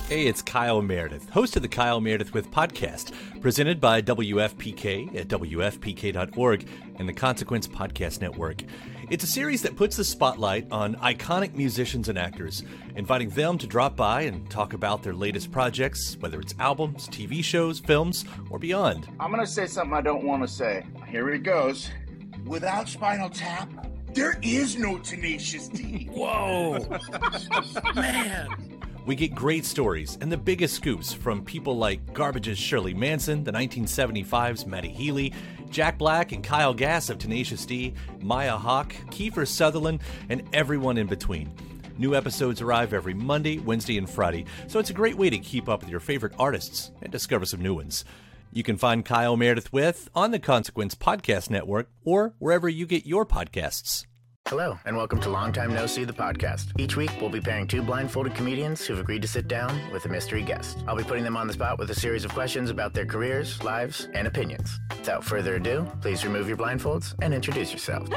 Hey, it's Kyle Meredith, host of the Kyle Meredith With podcast, presented by WFPK at WFPK.org and the Consequence Podcast Network. It's a series that puts the spotlight on iconic musicians and actors, inviting them to drop by and talk about their latest projects, whether it's albums, TV shows, films, or beyond. I'm going to say something I don't want to say. Here it goes. Without Spinal Tap, there is no Tenacious D. Whoa! Man! We get great stories and the biggest scoops from people like Garbage's Shirley Manson, the 1975's Matty Healy, Jack Black and Kyle Gass of Tenacious D, Maya Hawke, Kiefer Sutherland, and everyone in between. New episodes arrive every Monday, Wednesday, and Friday, so it's a great way to keep up with your favorite artists and discover some new ones. You can find Kyle Meredith With on the Consequence Podcast Network or wherever you get your podcasts. Hello, and welcome to Long Time No See, the podcast. Each week, we'll be pairing two blindfolded comedians who've agreed to sit down with a mystery guest. I'll be putting them on the spot with a series of questions about their careers, lives, and opinions. Without further ado, please remove your blindfolds and introduce yourselves.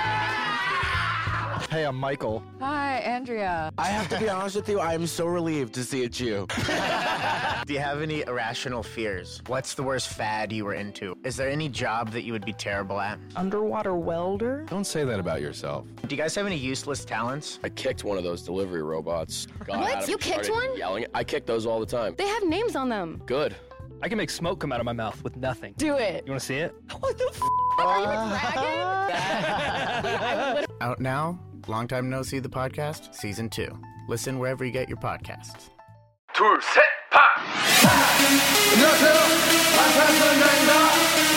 Hey, I'm Michael. Hi, Andrea. I have to be honest with you, I am so relieved to see it's you. Do you have any irrational fears? What's the worst fad you were into? Is there any job that you would be terrible at? Underwater welder? Don't say that about yourself. Do you guys have any useless talents? I kicked one of those delivery robots. What? You kicked one? Yelling. I kick those all the time. They have names on them. Good. I can make smoke come out of my mouth with nothing. Do it. You want to see it? What the f***? Are you a dragon? Out now, Long Time No See, the podcast, Season 2. Listen wherever you get your podcasts. 둘, 셋, 파! 안녕하세요. 안타선장입니다.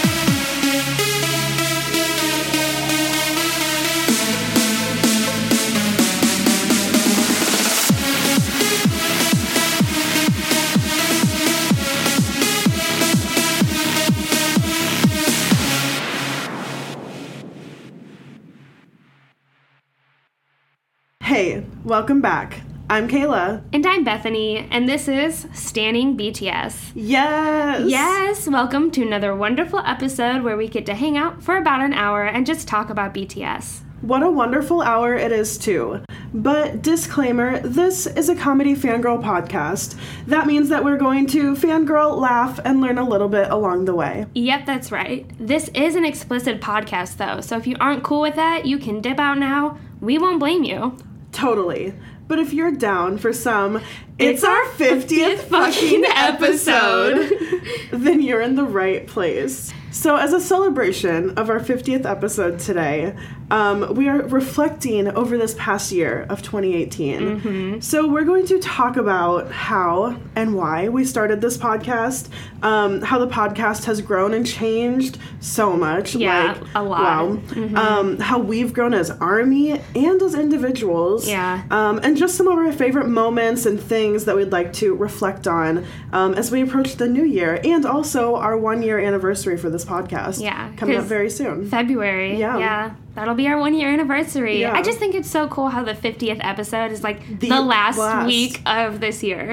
Hey, welcome back. I'm Kayla. And I'm Bethany, and this is Standing BTS. Yes! Yes, welcome to another wonderful episode where we get to hang out for about an hour and just talk about BTS. What a wonderful hour it is, too. But disclaimer, this is a comedy fangirl podcast. That means that we're going to fangirl, laugh, and learn a little bit along the way. Yep, that's right. This is an explicit podcast, though, so if you aren't cool with that, you can dip out now. We won't blame you. Totally. But if you're down for some, it's our 50th fucking episode, then you're in the right place. So as a celebration of our 50th episode today, we are reflecting over this past year of 2018. Mm-hmm. So we're going to talk about how and why we started this podcast, how the podcast has grown and changed so much. Yeah, a lot. Wow. Mm-hmm. How we've grown as ARMY and as individuals. Yeah. And just some of our favorite moments and things that we'd like to reflect on as we approach the new year, and also our 1-year anniversary for this podcast. Yeah. Coming up very soon. February. Yeah. That'll be our 1-year anniversary. Yeah. I just think it's so cool how the 50th episode is like the last week of this year.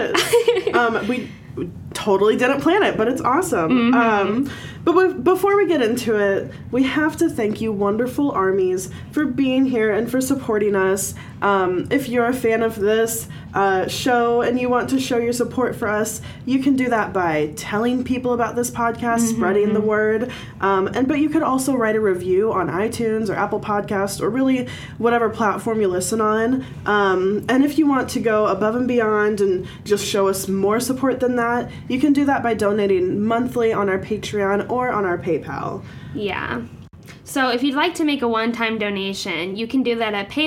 Yes. We totally didn't plan it, but it's awesome. Mm-hmm. But before we get into it, we have to thank you, wonderful armies, for being here and for supporting us. If you're a fan of this show and you want to show your support for us, you can do that by telling people about this podcast, spreading the word. But you could also write a review on iTunes or Apple Podcasts or really whatever platform you listen on. And if you want to go above and beyond and just show us more support than that, you can do that by donating monthly on our Patreon or on our PayPal. Yeah. So if you'd like to make a one-time donation, you can do that at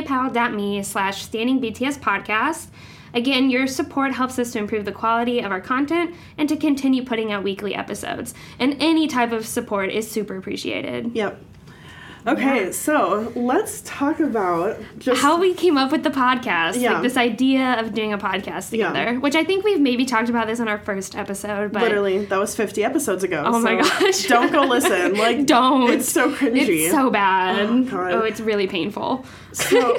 paypal.me/standingbtspodcast. Again, your support helps us to improve the quality of our content and to continue putting out weekly episodes. And any type of support is super appreciated. Yep. Okay, so let's talk about just how we came up with the podcast. Yeah. Like this idea of doing a podcast together, which I think we've maybe talked about this in our first episode. But literally, that was 50 episodes ago. Oh my gosh. Don't go listen. Like, don't. It's so cringy. It's so bad. Oh, God. Oh, it's really painful. So,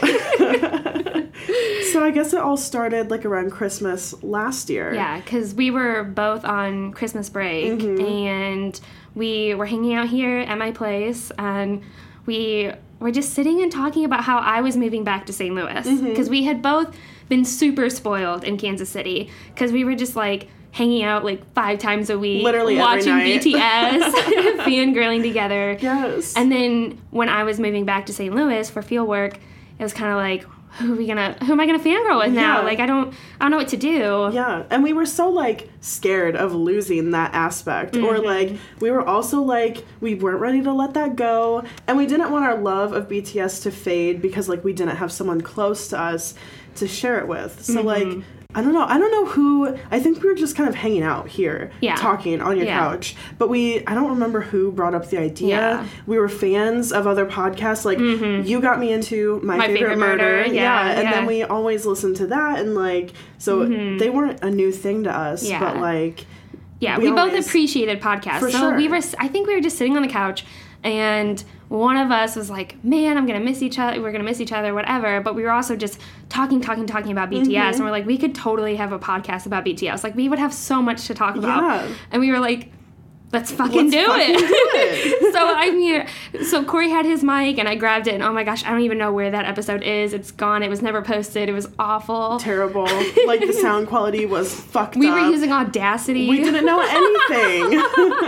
so I guess it all started like around Christmas last year. Yeah, because we were both on Christmas break and we were hanging out here at my place and we were just sitting and talking about how I was moving back to St. Louis because we had both been super spoiled in Kansas City because we were just like hanging out like 5 times a week, literally watching every night. BTS, fangirling together. Yes. And then when I was moving back to St. Louis for field work, it was kind of like, who am I gonna fangirl with now? Yeah. Like I don't know what to do. Yeah, and we were so like scared of losing that aspect, or like we were also like we weren't ready to let that go, and we didn't want our love of BTS to fade because like we didn't have someone close to us to share it with. So like I don't know who. I think we were just kind of hanging out here, talking on your couch. But I don't remember who brought up the idea. Yeah. We were fans of other podcasts. Like you got me into My Favorite Murder. And then we always listened to that, and like so they weren't a new thing to us. Yeah. But like we both appreciated podcasts. For so sure. I think we were just sitting on the couch, and one of us was like, man, I'm going to miss each other. We're going to miss each other, whatever. But we were also just talking about BTS. And we're like, we could totally have a podcast about BTS. Like, we would have so much to talk about. Yeah. And we were like, let's fucking do it. So Corey had his mic, and I grabbed it. And oh my gosh, I don't even know where that episode is. It's gone. It was never posted. It was awful. Terrible. Like, the sound quality was fucked up. We were using Audacity. We didn't know anything.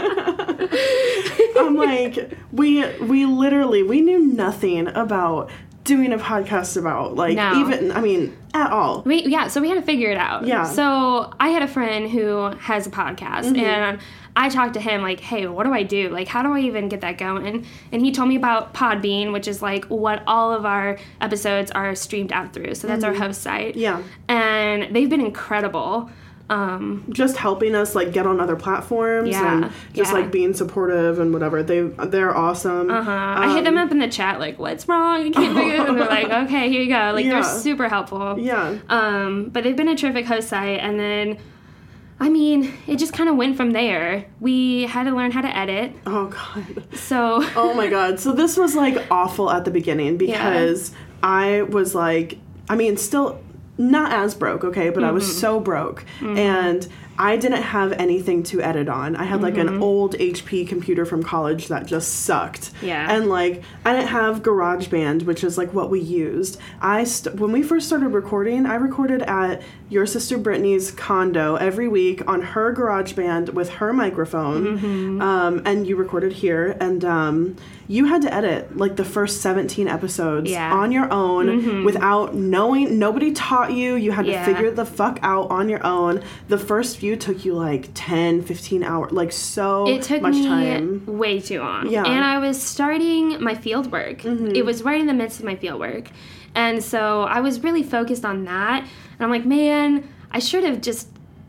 I'm like, we literally, we knew nothing about doing a podcast about, like, even, I mean, at all. So we had to figure it out. Yeah. So I had a friend who has a podcast, and I talked to him, like, hey, what do I do? Like, how do I even get that going? And he told me about Podbean, which is, like, what all of our episodes are streamed out through. So that's our host site. Yeah. And they've been incredible. Just helping us like get on other platforms and just like being supportive and whatever. They're awesome. I hit them up in the chat like, what's wrong? I can't figure it. And they're like, okay, here you go. Like they're super helpful. Yeah. But they've been a terrific host site, and then I mean, it just kind of went from there. We had to learn how to edit. Oh god. So oh my god. So this was like awful at the beginning because I was like, I mean, still not as broke, okay, but I was so broke, and I didn't have anything to edit on. I had like an old HP computer from college that just sucked. Yeah. And like I didn't have GarageBand, which is like what we used. When we first started recording, I recorded at your sister Brittany's condo every week on her GarageBand with her microphone. And you recorded here, and you had to edit like the first 17 episodes on your own without knowing. Nobody taught you. You had to figure the fuck out on your own. The first few took you like 10, 15 hours, like so it took much me time. Way too long. Yeah. And I was starting my field work. It was right in the midst of my field work. And so I was really focused on that. And I'm like, man, I should have just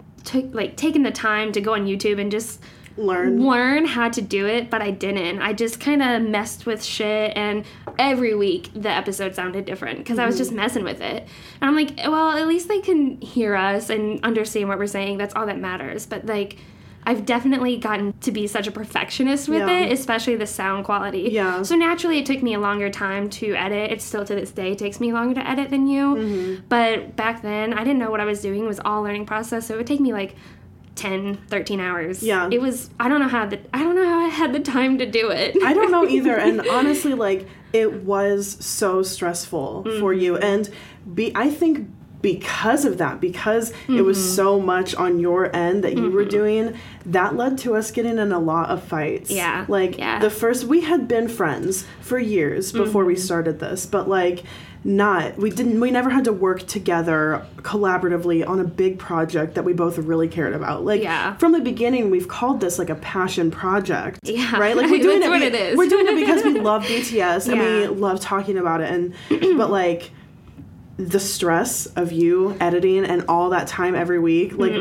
taken the time to go on YouTube and just learn how to do it, but I didn't. I just kind of messed with shit, and every week the episode sounded different because I was just messing with it. And I'm like, well, at least they can hear us and understand what we're saying. That's all that matters. But like, I've definitely gotten to be such a perfectionist with it, especially the sound quality. Yeah. So naturally it took me a longer time to edit. It still to this day takes me longer to edit than you. But back then I didn't know what I was doing. It was all a learning process. So it would take me like 10, 13 hours. Yeah. It was, I don't know how I had the time to do it. I don't know either. And honestly, like, it was so stressful for you. And I think because of that, because it was so much on your end that you were doing, that led to us getting in a lot of fights. Yeah. Like, we had been friends for years before we started this, but like, we never had to work together collaboratively on a big project that we both really cared about. Like, from the beginning, we've called this like a passion project. Yeah. Right? Like, we're doing That's what it is. We're doing it because we love BTS and we love talking about it. And, but like, the stress of you editing and all that time every week, like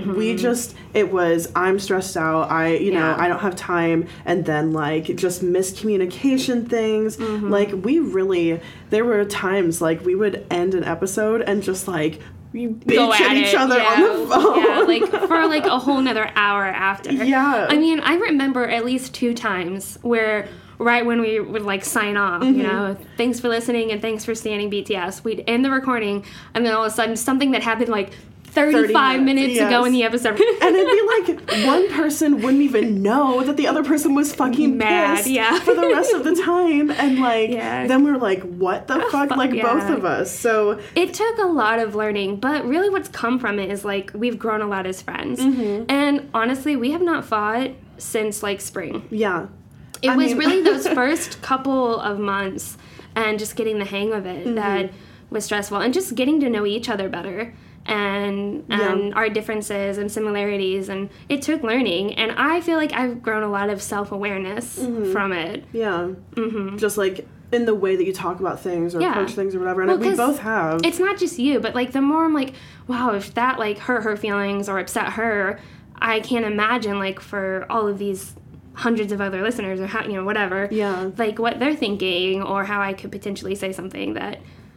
I'm stressed out, I don't have time, and then like just miscommunication things, like there were times like we would end an episode and just like bitch at each other on the phone. Like for like a whole nother hour after. Yeah. I mean, I remember at least 2 times where right when we would like sign off, you know, thanks for listening and thanks for standing BTS, we'd end the recording, and then all of a sudden something that happened like 35 minutes yes. ago in the episode. And it'd be like one person wouldn't even know that the other person was fucking mad, pissed yeah. for the rest of the time. And like, Yeah. then we're like, what the fuck? Like yeah. both of us. So it took a lot of learning, but really what's come from it is like we've grown a lot as friends. And honestly, we have not fought since like spring. yeah. It was really those first couple of months and just getting the hang of it that was stressful, and just getting to know each other better and our differences and similarities, and it took learning, and I feel like I've grown a lot of self-awareness from it. Yeah. Just like in the way that you talk about things or approach things or whatever, and we both have. It's not just you, but like the more I'm like, wow, if that like hurt her feelings or upset her, I can't imagine like for all of these hundreds of other listeners or how, you know, whatever, like what they're thinking or how I could potentially say something that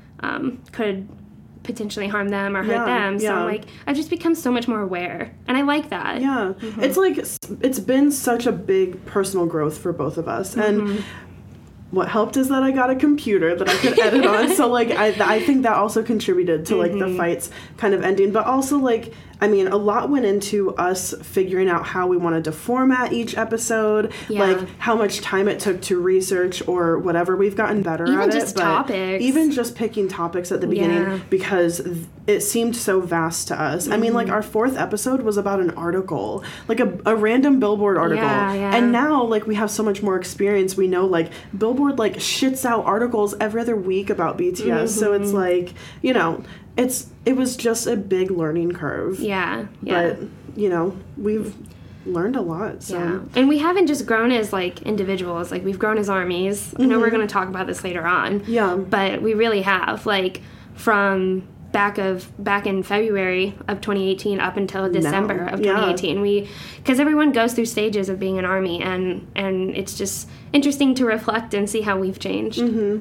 could potentially harm them or hurt them. So I'm like, I've just become so much more aware, and I like that. Yeah. It's like, it's been such a big personal growth for both of us. And what helped is that I got a computer that I could edit on. So like, I think that also contributed to like the fights kind of ending, but also like, I mean, a lot went into us figuring out how we wanted to format each episode, like how much time it took to research or whatever. We've gotten better even at just it. topics. Even just picking topics at the beginning because it seemed so vast to us. I mean, like our 4th episode was about an article, like a random Billboard article. And now like we have so much more experience. We know like Billboard like shits out articles every other week about BTS. So it's like, you know, it was just a big learning curve. But, you know, we've learned a lot. So. And we haven't just grown as like individuals, like we've grown as armies. I know we're going to talk about this later on. But we really have, like from back in February of 2018 up until December of 2018. Because everyone goes through stages of being an army, and it's just interesting to reflect and see how we've changed.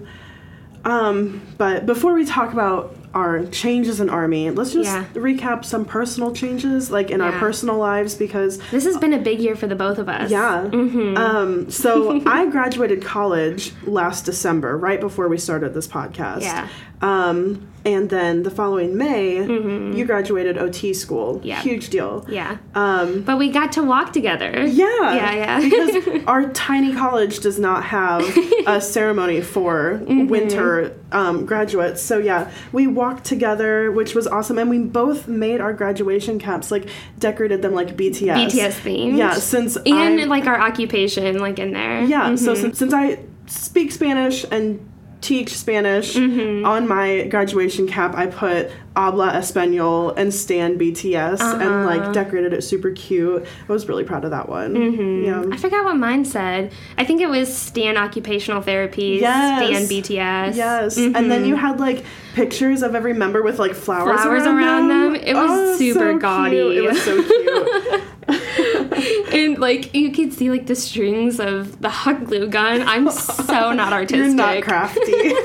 But before we talk about our changes in Army, let's just recap some personal changes, like in our personal lives, because this has been a big year for the both of us. So I graduated college last December, right before we started this podcast. And then the following May, you graduated OT school. Huge deal. But we got to walk together. Because our tiny college does not have a ceremony for winter graduates. So we walked together, which was awesome. And we both made our graduation caps, like decorated them like BTS. BTS themed. Like our occupation, like in there. So since I speak Spanish and teach Spanish, on my graduation cap I put Habla Español and Stan BTS and like decorated it super cute. I was really proud of that one. I forgot what mine said. I think it was Stan Occupational Therapy, Stan BTS. And then you had like pictures of every member with like flowers around them. It was super gaudy. Cute. It was so cute. And like you could see like the strings of the hot glue gun. I'm so not artistic. You're not crafty.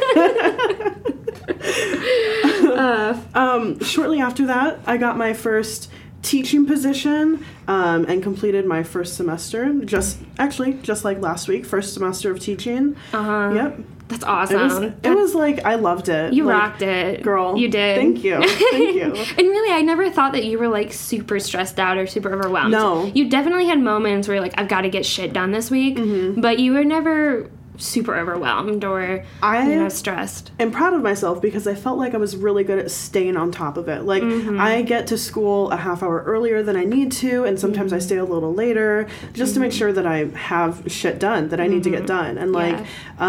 Shortly after that, I got my first teaching position and completed my first semester. Just like last week, first semester of teaching. Yep. That's awesome. It was like, I loved it. You like, rocked it. Girl. You did. Thank you. Thank you. And really, I never thought that you were like super stressed out or super overwhelmed. No. You definitely had moments where you're like, I've got to get shit done this week. But you were never super overwhelmed or stressed. I'm proud of myself because I felt like I was really good at staying on top of it. Like I get to school a half hour earlier than I need to, and sometimes I stay a little later just to make sure that I have shit done that I need to get done. And like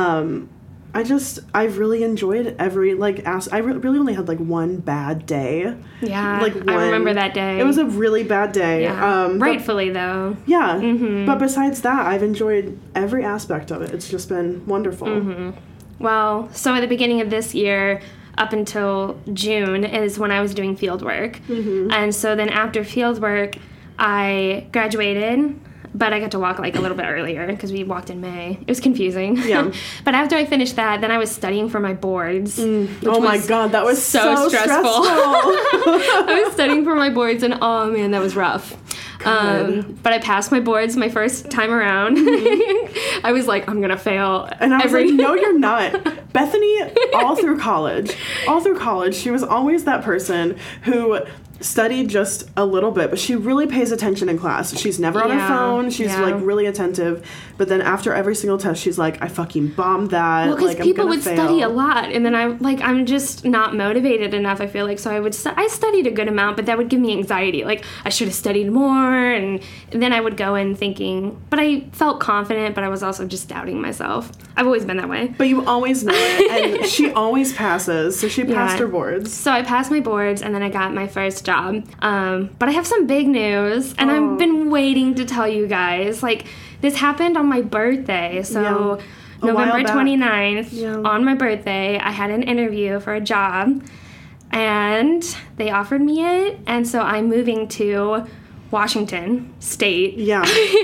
I really enjoyed every I really only had like one bad day. I remember that day. It was a really bad day. Rightfully though. But besides that, I've enjoyed every aspect of it. It's just been wonderful. Well, so at the beginning of this year, up until June is when I was doing field work. And so then after field work, I graduated. But I got to walk like a little bit earlier because we walked in May. It was confusing. But after I finished that, then I was studying for my boards. Oh my God, that was so stressful. I was studying for my boards, and oh man, that was rough. But I passed my boards my first time around. I was like, I'm gonna fail. And I was like, no, you're not. Bethany, all through college, she was always that person who studied just a little bit, but she really pays attention in class. She's never on her phone. She's like really attentive. But then after every single test, she's like, I fucking bombed that. Well, because like, people would study a lot, and then I'm just not motivated enough, I feel like. So I studied a good amount, but that would give me anxiety. Like, I should have studied more, and then I would go in thinking, but I felt confident, but I was also just doubting myself. I've always been that way. But you always know it, and she always passes, so she passed her boards. So I passed my boards, and then I got my first job. But I have some big news, and I've been waiting to tell you guys. Like, this happened on my birthday, so November 29th, on my birthday, I had an interview for a job, and they offered me it, and so I'm moving to Washington State. Yeah.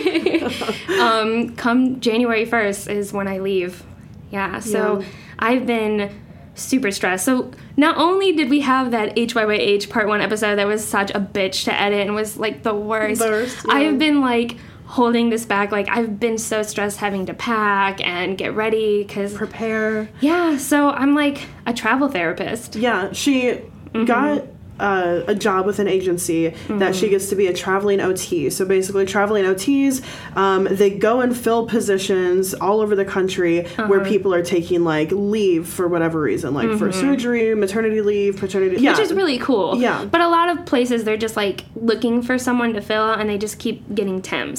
Come January 1st is when I leave. Yeah, so I've been super stressed. So not only did we have that HYYH Part 1 episode that was such a bitch to edit and was like the worst, I've been like holding this back. Like, I've been so stressed having to pack and get ready because prepare. Yeah, so I'm like a travel therapist. Yeah, she got a job with an agency that she gets to be a traveling OT. So basically, traveling OTs, they go and fill positions all over the country where people are taking like leave for whatever reason, like for surgery, maternity leave, paternity leave. Which is really cool. Yeah. But a lot of places, they're just like looking for someone to fill, and they just keep getting temps.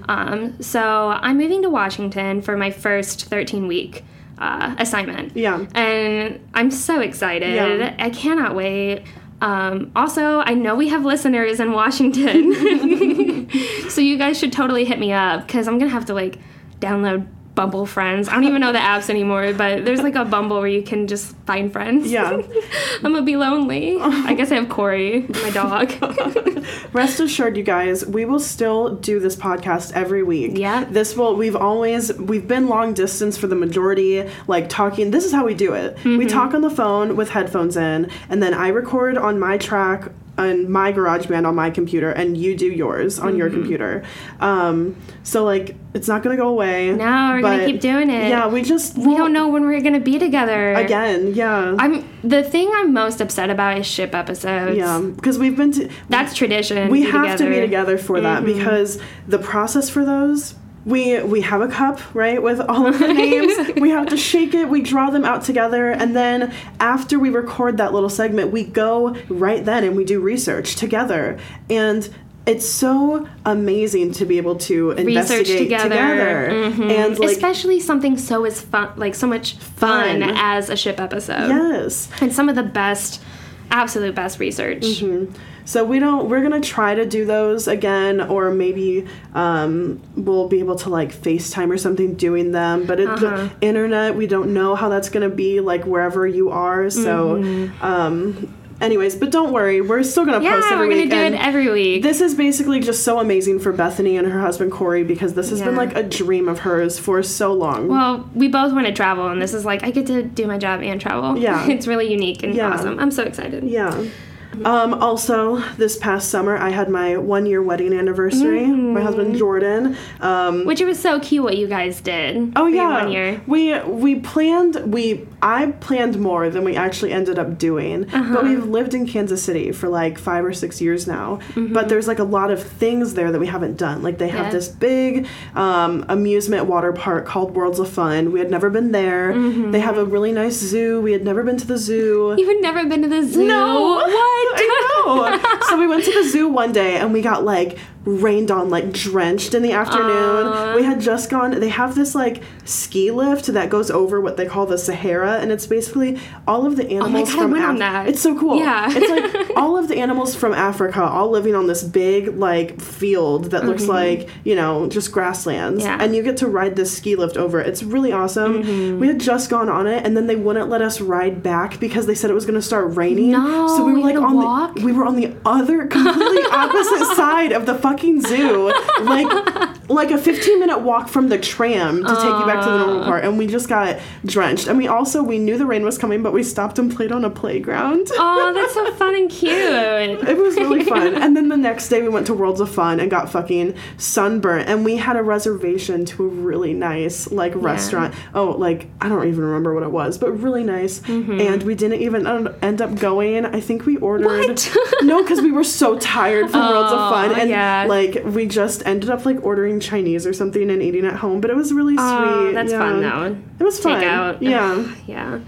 So I'm moving to Washington for my first 13-week assignment. Yeah. And I'm so excited. Yeah. I cannot wait. Also, I know we have listeners in Washington, so you guys should totally hit me up, because I'm gonna have to like download Bumble Friends. I don't even know the apps anymore, but there's like a Bumble where you can just find friends. Yeah. I'm gonna be lonely. I guess I have Corey, my dog. Rest assured, you guys, we will still do this podcast every week. Yeah. We've been long distance for the majority, like talking. This is how we do it. We talk on the phone with headphones in, and then I record on my track on my GarageBand on my computer, and you do yours on your computer. So like, it's not gonna go away. No, we're gonna keep doing it. Yeah, we don't know when we're gonna be together again. Yeah. The thing I'm most upset about is ship episodes. Yeah, because we've been that's tradition. We have to be together for that, because the process for those. We have a cup, right, with all of the names. We have to shake it. We draw them out together. And then after we record that little segment, we go right then and we do research together. And it's so amazing to be able to investigate together. And like, especially something so much fun as a ship episode. Yes. And some of the absolute best research. So we're gonna try to do those again, or maybe we'll be able to like FaceTime or something doing them. But the internet, we don't know how that's gonna be like wherever you are. So anyways, but don't worry, we're still gonna post every week. Yeah, we're gonna do it every week. This is basically just so amazing for Bethany and her husband Corey, because this has been like a dream of hers for so long. Well, we both want to travel, and this is like, I get to do my job and travel. Yeah. It's really unique and awesome. I'm so excited. Yeah. Also, this past summer, I had my 1-year wedding anniversary. My husband Jordan, which it was so cute what you guys did. Oh yeah, 1 year. I planned more than we actually ended up doing. But we've lived in Kansas City for like 5 or 6 years now. But there's like a lot of things there that we haven't done. Like they have this big amusement water park called Worlds of Fun. We had never been there. They have a really nice zoo. We had never been to the zoo. You've never been to the zoo? No. What? I know. So we went to the zoo one day and we got like rained on, like drenched in the afternoon. We had just gone. They have this like ski lift that goes over what they call the Sahara, and it's basically all of the animals from Africa. It's so cool. Yeah. It's like all of the animals from Africa all living on this big like field that looks like, you know, just grasslands. Yeah. And you get to ride this ski lift over. It's really awesome. We had just gone on it, and then they wouldn't let us ride back because they said it was going to start raining. No, so we were like we were on the other completely opposite side of the fucking zoo. Like like a 15-minute walk from the tram to take you back to the normal part, and we just got drenched. And we knew the rain was coming, but we stopped and played on a playground. Oh, that's so fun and cute. It was really fun. And then the next day we went to Worlds of Fun and got fucking sunburnt, and we had a reservation to a really nice restaurant. Oh, I don't even remember what it was, but really nice. And we didn't even end up going. I think we ordered. What? No, because we were so tired from Worlds of Fun, and we just ended up ordering Chinese or something and eating at home. But it was really sweet. That's fun though. It was fun. Takeout. Yeah. Yeah.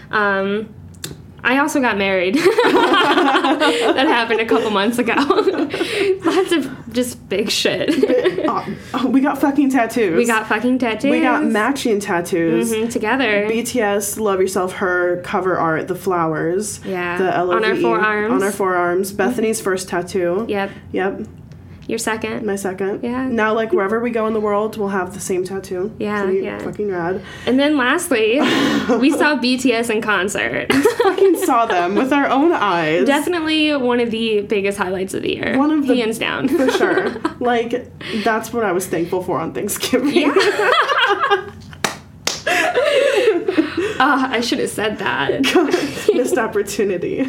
I also got married. That happened a couple months ago. Lots of just big shit. We got fucking tattoos. We got matching tattoos. Together. BTS, Love Yourself, Her, cover art, the flowers. Yeah. The LOVE. On our forearms. Bethany's first tattoo. Yep. Your second? My second. Yeah. Now, wherever we go in the world, we'll have the same tattoo. Yeah, Fucking rad. And then lastly, we saw BTS in concert. Fucking saw them with our own eyes. Definitely one of the biggest highlights of the year. One of the... Hands down. For sure. That's what I was thankful for on Thanksgiving. Yeah. I should have said that. Missed opportunity.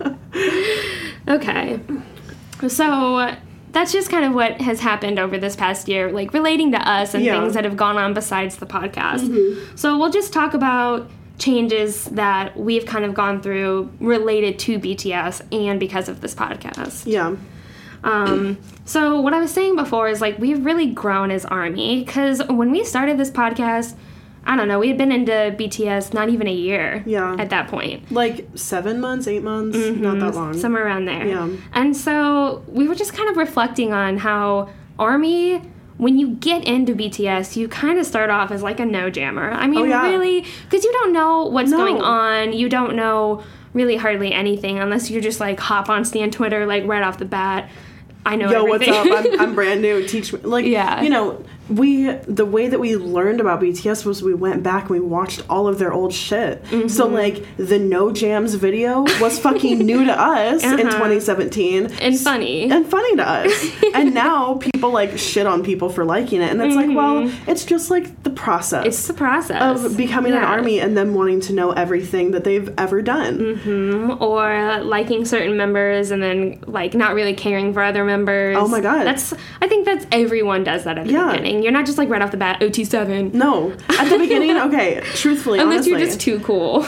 Okay. So... that's just kind of what has happened over this past year, relating to us and things that have gone on besides the podcast. So we'll just talk about changes that we've kind of gone through related to BTS and because of this podcast. Yeah. So what I was saying before is, we've really grown as ARMY, because when we started this podcast, I don't know, we had been into BTS not even a year at that point. 7 months, 8 months, not that long. Somewhere around there. Yeah. And so we were just kind of reflecting on how ARMY, when you get into BTS, you kind of start off as a no jammer. I mean, really, because you don't know what's going on. You don't know really hardly anything unless you just hop on Stan Twitter right off the bat. I know everything. What's up? I'm brand new. Teach me. The way that we learned about BTS was we went back and we watched all of their old shit. So the No Jams video was fucking new to us in 2017 and funny to us. And now people shit on people for liking it, and it's well, it's just the process. It's the process of becoming an ARMY and them wanting to know everything that they've ever done. Or liking certain members and then not really caring for other members. Oh my god. I think that's everyone does that at the beginning. You're not just right off the bat OT7. No. At the beginning, okay, truthfully, unless honestly, you're just too cool.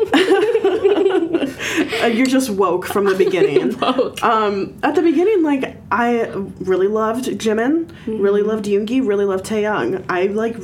You're just woke from the beginning. Woke. At the beginning, I really loved Jimin, really loved Yoongi, really loved Taehyung. I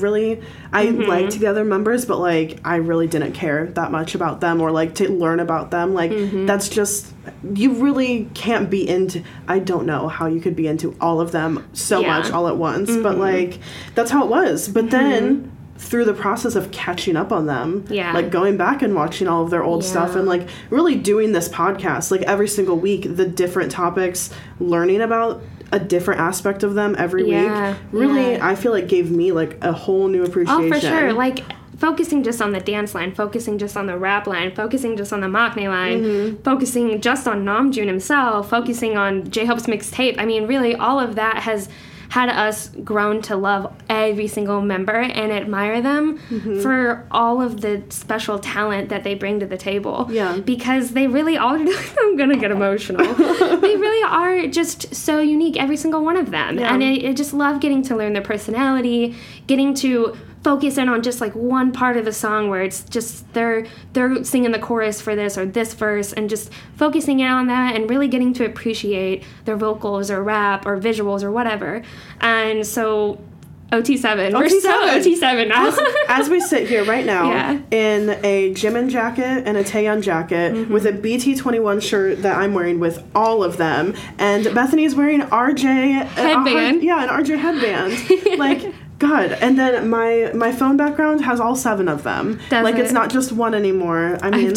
liked the other members, but I really didn't care that much about them or to learn about them. That's just, you really can't be into, I don't know how you could be into all of them so much all at once, but that's how it was. But then through the process of catching up on them, going back and watching all of their old stuff and really doing this podcast every single week, the different topics, learning about a different aspect of them every week, really I feel gave me a whole new appreciation. Oh, for sure. Focusing just on the dance line, focusing just on the rap line, focusing just on the Maknae line, focusing just on Namjoon himself, focusing on J-Hope's mixtape. I mean, really, all of that has had us grown to love every single member and admire them for all of the special talent that they bring to the table. Yeah. Because they really are, I'm gonna get emotional. They really are just so unique, every single one of them. Yeah. And I just love getting to learn their personality, getting to focus in on just one part of the song where it's just they're singing the chorus for this or this verse, and just focusing in on that and really getting to appreciate their vocals or rap or visuals or whatever. And so OT7. We're so OT7 now. As we sit here right now in a Jimin jacket and a Taehyung jacket with a BT21 shirt that I'm wearing with all of them, and Bethany's wearing RJ headband. An RJ headband. God, and then my phone background has all 7 of them. It's not just one anymore. I mean,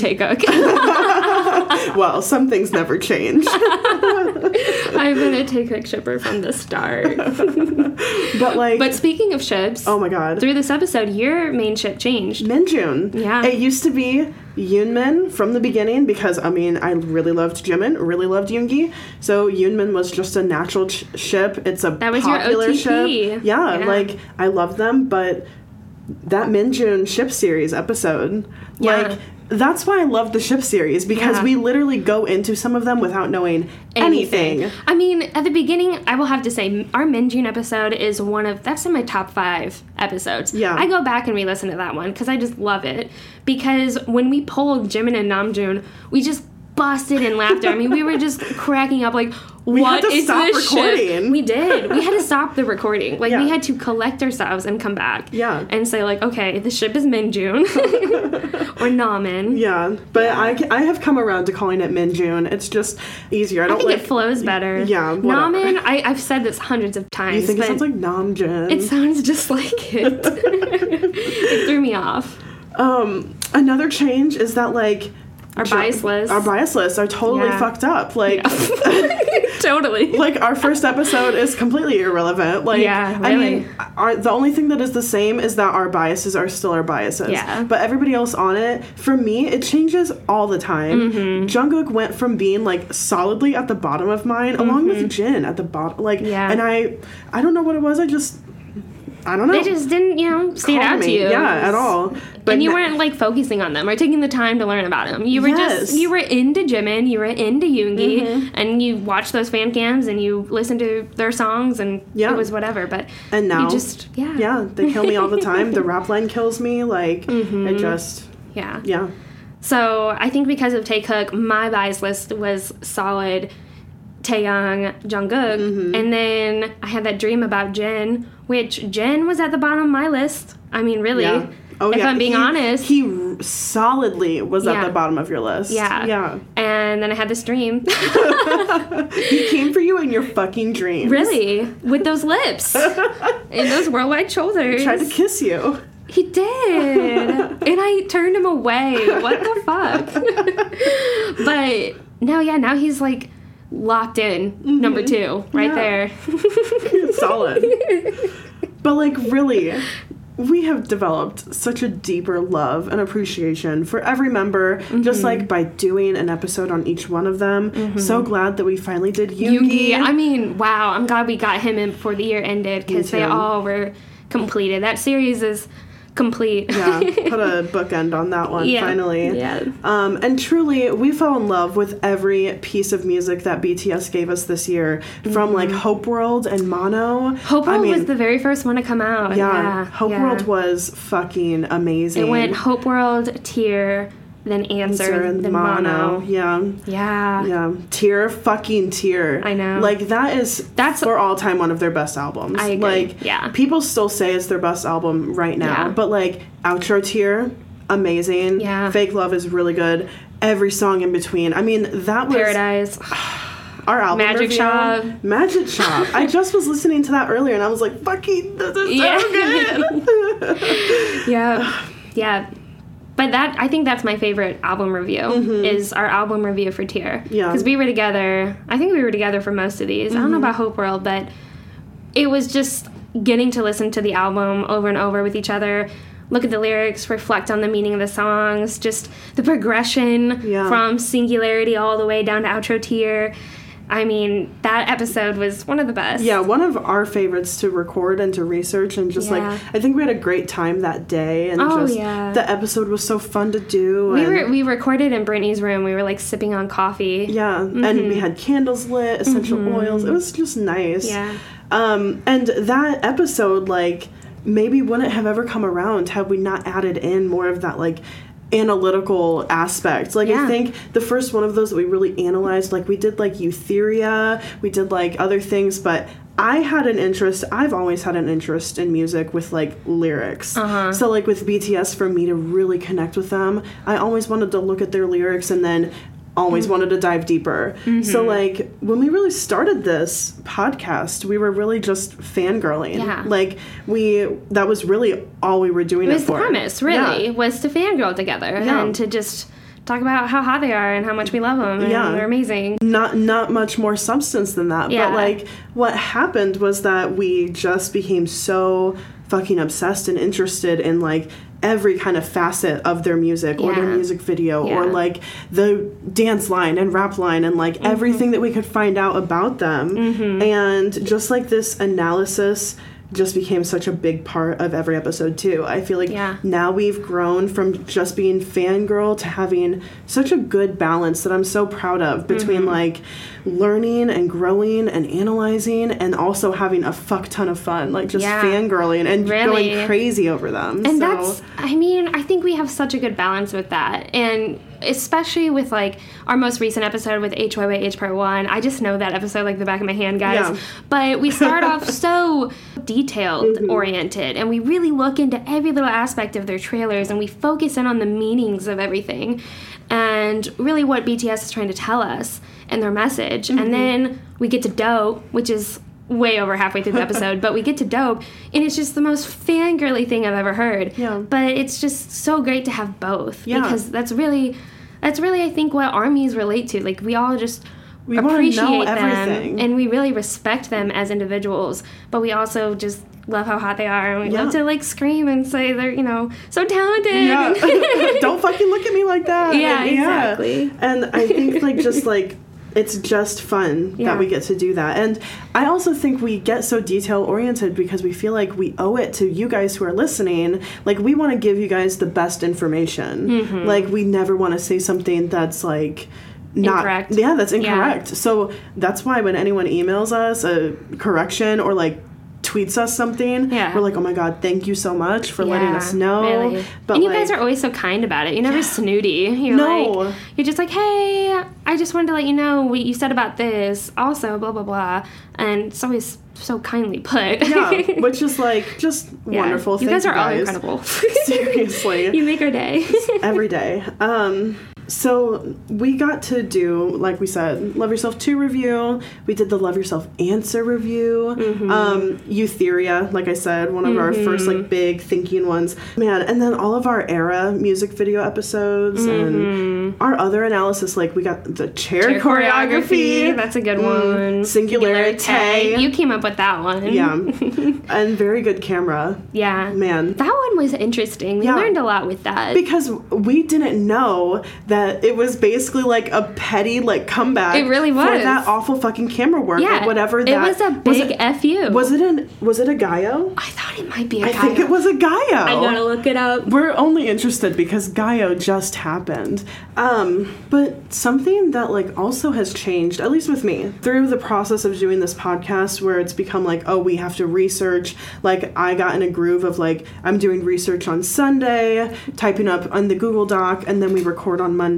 Taekook. Well, some things never change. I've been a Taekook shipper from the start. But speaking of ships, oh my god, through this episode, your main ship changed. Minjun. Yeah. It used to be Yoonmin from the beginning because, I mean, I really loved Jimin, really loved Yoongi. So Yoonmin was just a natural ship. It's a that was popular your ship. OTP. Yeah, like, I love them, but that Minjun ship series episode, like, that's why I love the ship series, because we literally go into some of them without knowing anything. I mean, at the beginning, I will have to say, our Minjun episode is that's in my top 5 episodes. Yeah. I go back and re-listen to that one, because I just love it. Because when we pulled Jimin and Namjoon, we just busted in laughter. I mean, we were just cracking up, like, what is this shit? We did. We had to stop the recording. Like, we had to collect ourselves and come back. Yeah. And say, like, okay, the ship is Minjun. Or Namin. Yeah. But I have come around to calling it Minjun. It's just easier. I think it flows better. Yeah. Namin, I've said this hundreds of times. You think it sounds like Namjoon. It sounds just like it. It threw me off. Another change is that, like, our bias lists are totally fucked up. Like, totally. Like, our first episode is completely irrelevant. Like, really. I mean, the only thing that is the same is that our biases are still our biases. Yeah. But everybody else on it, for me, it changes all the time. Jungkook went from being, like, solidly at the bottom of mine, along with Jin at the bottom. Like, and I don't know what it was. I don't know. They just didn't, stand out to you. Yeah, at all. But and you weren't, like, focusing on them or taking the time to learn about them. You were you were into Jimin, you were into Yoongi, and you watched those fan cams and you listened to their songs and it was whatever. But and now, you just, they kill me all the time. The rap line kills me. Like, it just... Yeah. So, I think because of Taekook, my bias list was solid Taeyang, Jungkook, and then I had that dream about Jin, which Jin was at the bottom of my list. I mean, really. Yeah. Oh, if I'm being honest. He solidly was at the bottom of your list. Yeah. And then I had this dream. He came for you in your fucking dreams. Really? With those lips. And those worldwide shoulders. He tried to kiss you. He did. And I turned him away. What the fuck? But now he's, like, locked in. Number 2. Right there. Solid. But, like, really... We have developed such a deeper love and appreciation for every member, just like by doing an episode on each one of them. So glad that we finally did Yoongi. I mean, wow, I'm glad we got him in before the year ended because they all were completed. That series is complete. Yeah, put a bookend on that one, finally. Yeah. And truly, we fell in love with every piece of music that BTS gave us this year, from like Hope World and Mono. Hope World was the very first one to come out. Yeah, Hope World was fucking amazing. It went Hope World, Tear, then Answer, then Mono. Yeah. Tear, fucking Tear. I know. Like, that's for all time one of their best albums. I agree. Like, people still say it's their best album right now. But, like, Outro Tear, amazing. Yeah. Fake Love is really good. Every song in between. I mean, that was... Paradise. Our album Magic review. Shop. Magic Shop. I just was listening to that earlier and I was like, fucking, this is so good. Yeah. But I think that's my favorite album review, is our album review for Tear. Yeah. Because we were together, I think we were together for most of these. I don't know about Hope World, but it was just getting to listen to the album over and over with each other, look at the lyrics, reflect on the meaning of the songs, just the progression from Singularity all the way down to Outro Tear. I mean, that episode was one of the best. Yeah, one of our favorites to record and to research, and just like, I think we had a great time that day, and the episode was so fun to do. We recorded in Brittany's room. We were like sipping on coffee. Yeah, and we had candles lit, essential oils. It was just nice. Yeah. And that episode, like, maybe wouldn't have ever come around had we not added in more of that, like, analytical aspect. Like, I think the first one of those that we really analyzed, like, we did like Eutheria, we did like other things, but I've always had an interest in music with like lyrics. So like with BTS, for me to really connect with them, I always wanted to look at their lyrics and then always wanted to dive deeper. So like when we really started this podcast, we were really just fangirling. Like that was really all we were doing it for. It was the premise, really, was to fangirl together and to just talk about how hot they are and how much we love them and they're amazing. Not much more substance than that. But like what happened was that we just became so fucking obsessed and interested in like every kind of facet of their music or their music video or like the dance line and rap line and like everything that we could find out about them. And just like this analysis just became such a big part of every episode too. I feel like now we've grown from just being fangirl to having such a good balance that I'm so proud of between like learning and growing and analyzing and also having a fuck ton of fun, like just fangirling and going crazy over them. And that's, I mean, I think we have such a good balance with that. And especially with like our most recent episode with HYYH Part 1, I just know that episode like the back of my hand, guys. Yeah. But we start off so detailed oriented, and we really look into every little aspect of their trailers, and we focus in on the meanings of everything and really what BTS is trying to tell us and their message. And then we get to Dope, which is way over halfway through the episode, but we get to Dope, and it's just the most fangirly thing I've ever heard. Yeah. But it's just so great to have both, because that's really I think what armies relate to. Like, we all just appreciate them, and we really respect them as individuals, but we also just love how hot they are, and we love to like scream and say they're, you know, so talented. Yeah. Don't fucking look at me like that. Yeah, exactly. And I think like just like it's just fun that we get to do that. And I also think we get so detail-oriented because we feel like we owe it to you guys who are listening. Like, we want to give you guys the best information. Like, we never want to say something that's, like, not... Incorrect. Yeah, that's incorrect. Yeah. So that's why when anyone emails us a correction or, like, tweets us something, we're like, oh my god, thank you so much for letting us know. Really. But and you guys are always so kind about it. You're never snooty. You're like, you're just like, hey, I just wanted to let you know what you said about this. Also, blah blah blah, and it's always so kindly put. Yeah, which is like just wonderful. You Thank guys are all incredible. Seriously, you make our day every day. So we got to do, like we said, Love Yourself 2 review. We did the Love Yourself Answer review. Eutheria, like I said, one of our first like big thinking ones. Man, and then all of our era music video episodes and our other analysis, like we got the chair choreography. That's a good one. Singularity. You came up with that one. Yeah. And very good camera. Yeah. Man. That one was interesting. We learned a lot with that. Because we didn't know that it was basically like a petty like comeback. It really was. For that awful fucking camera work or whatever that. It was a big FU. Was it a Gaio? I thought it might be a Gaio. I think it was a Gaio. I gotta look it up. We're only interested because Gaio just happened. But something that like also has changed, at least with me, through the process of doing this podcast where it's become like, oh, we have to research. Like I got in a groove of like, I'm doing research on Sunday, typing up on the Google Doc, and then we record on Monday.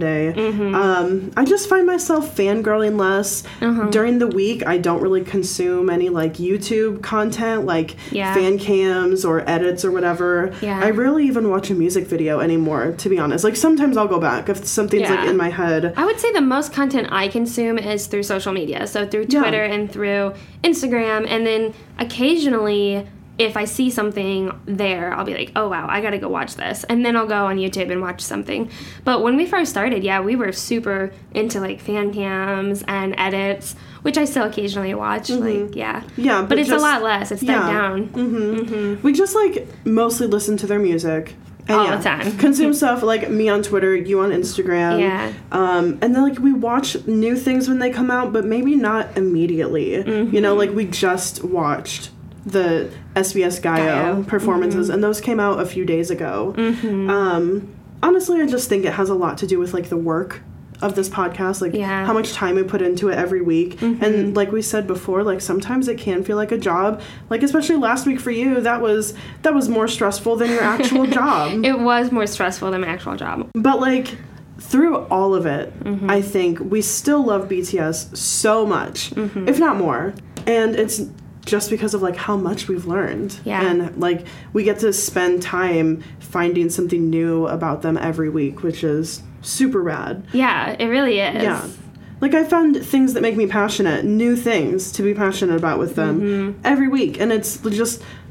I just find myself fangirling less. During the week, I don't really consume any like YouTube content, like fan cams or edits or whatever. I rarely even watch a music video anymore, to be honest. Like sometimes I'll go back if something's like in my head. I would say the most content I consume is through social media, so through Twitter and through Instagram, and then occasionally if I see something there, I'll be like, oh, wow, I gotta go watch this. And then I'll go on YouTube and watch something. But when we first started, we were super into, like, fan cams and edits, which I still occasionally watch. Like, but it's just a lot less. It's died down. We just, like, mostly listen to their music. And all the time. Consume stuff, like, me on Twitter, you on Instagram. And then, like, we watch new things when they come out, but maybe not immediately. You know, like, we just watched the SBS Gaio performances, and those came out a few days ago. Honestly, I just think it has a lot to do with, like, the work of this podcast, like, how much time we put into it every week. And like we said before, like, sometimes it can feel like a job. Like, especially last week for you, that was more stressful than your actual job. It was more stressful than my actual job. But, like, through all of it, I think we still love BTS so much, if not more. And it's just because of, like, how much we've learned. And, like, we get to spend time finding something new about them every week, which is super rad. Yeah, it really is. Like, I found things that make me passionate, new things to be passionate about with them every week. And it's just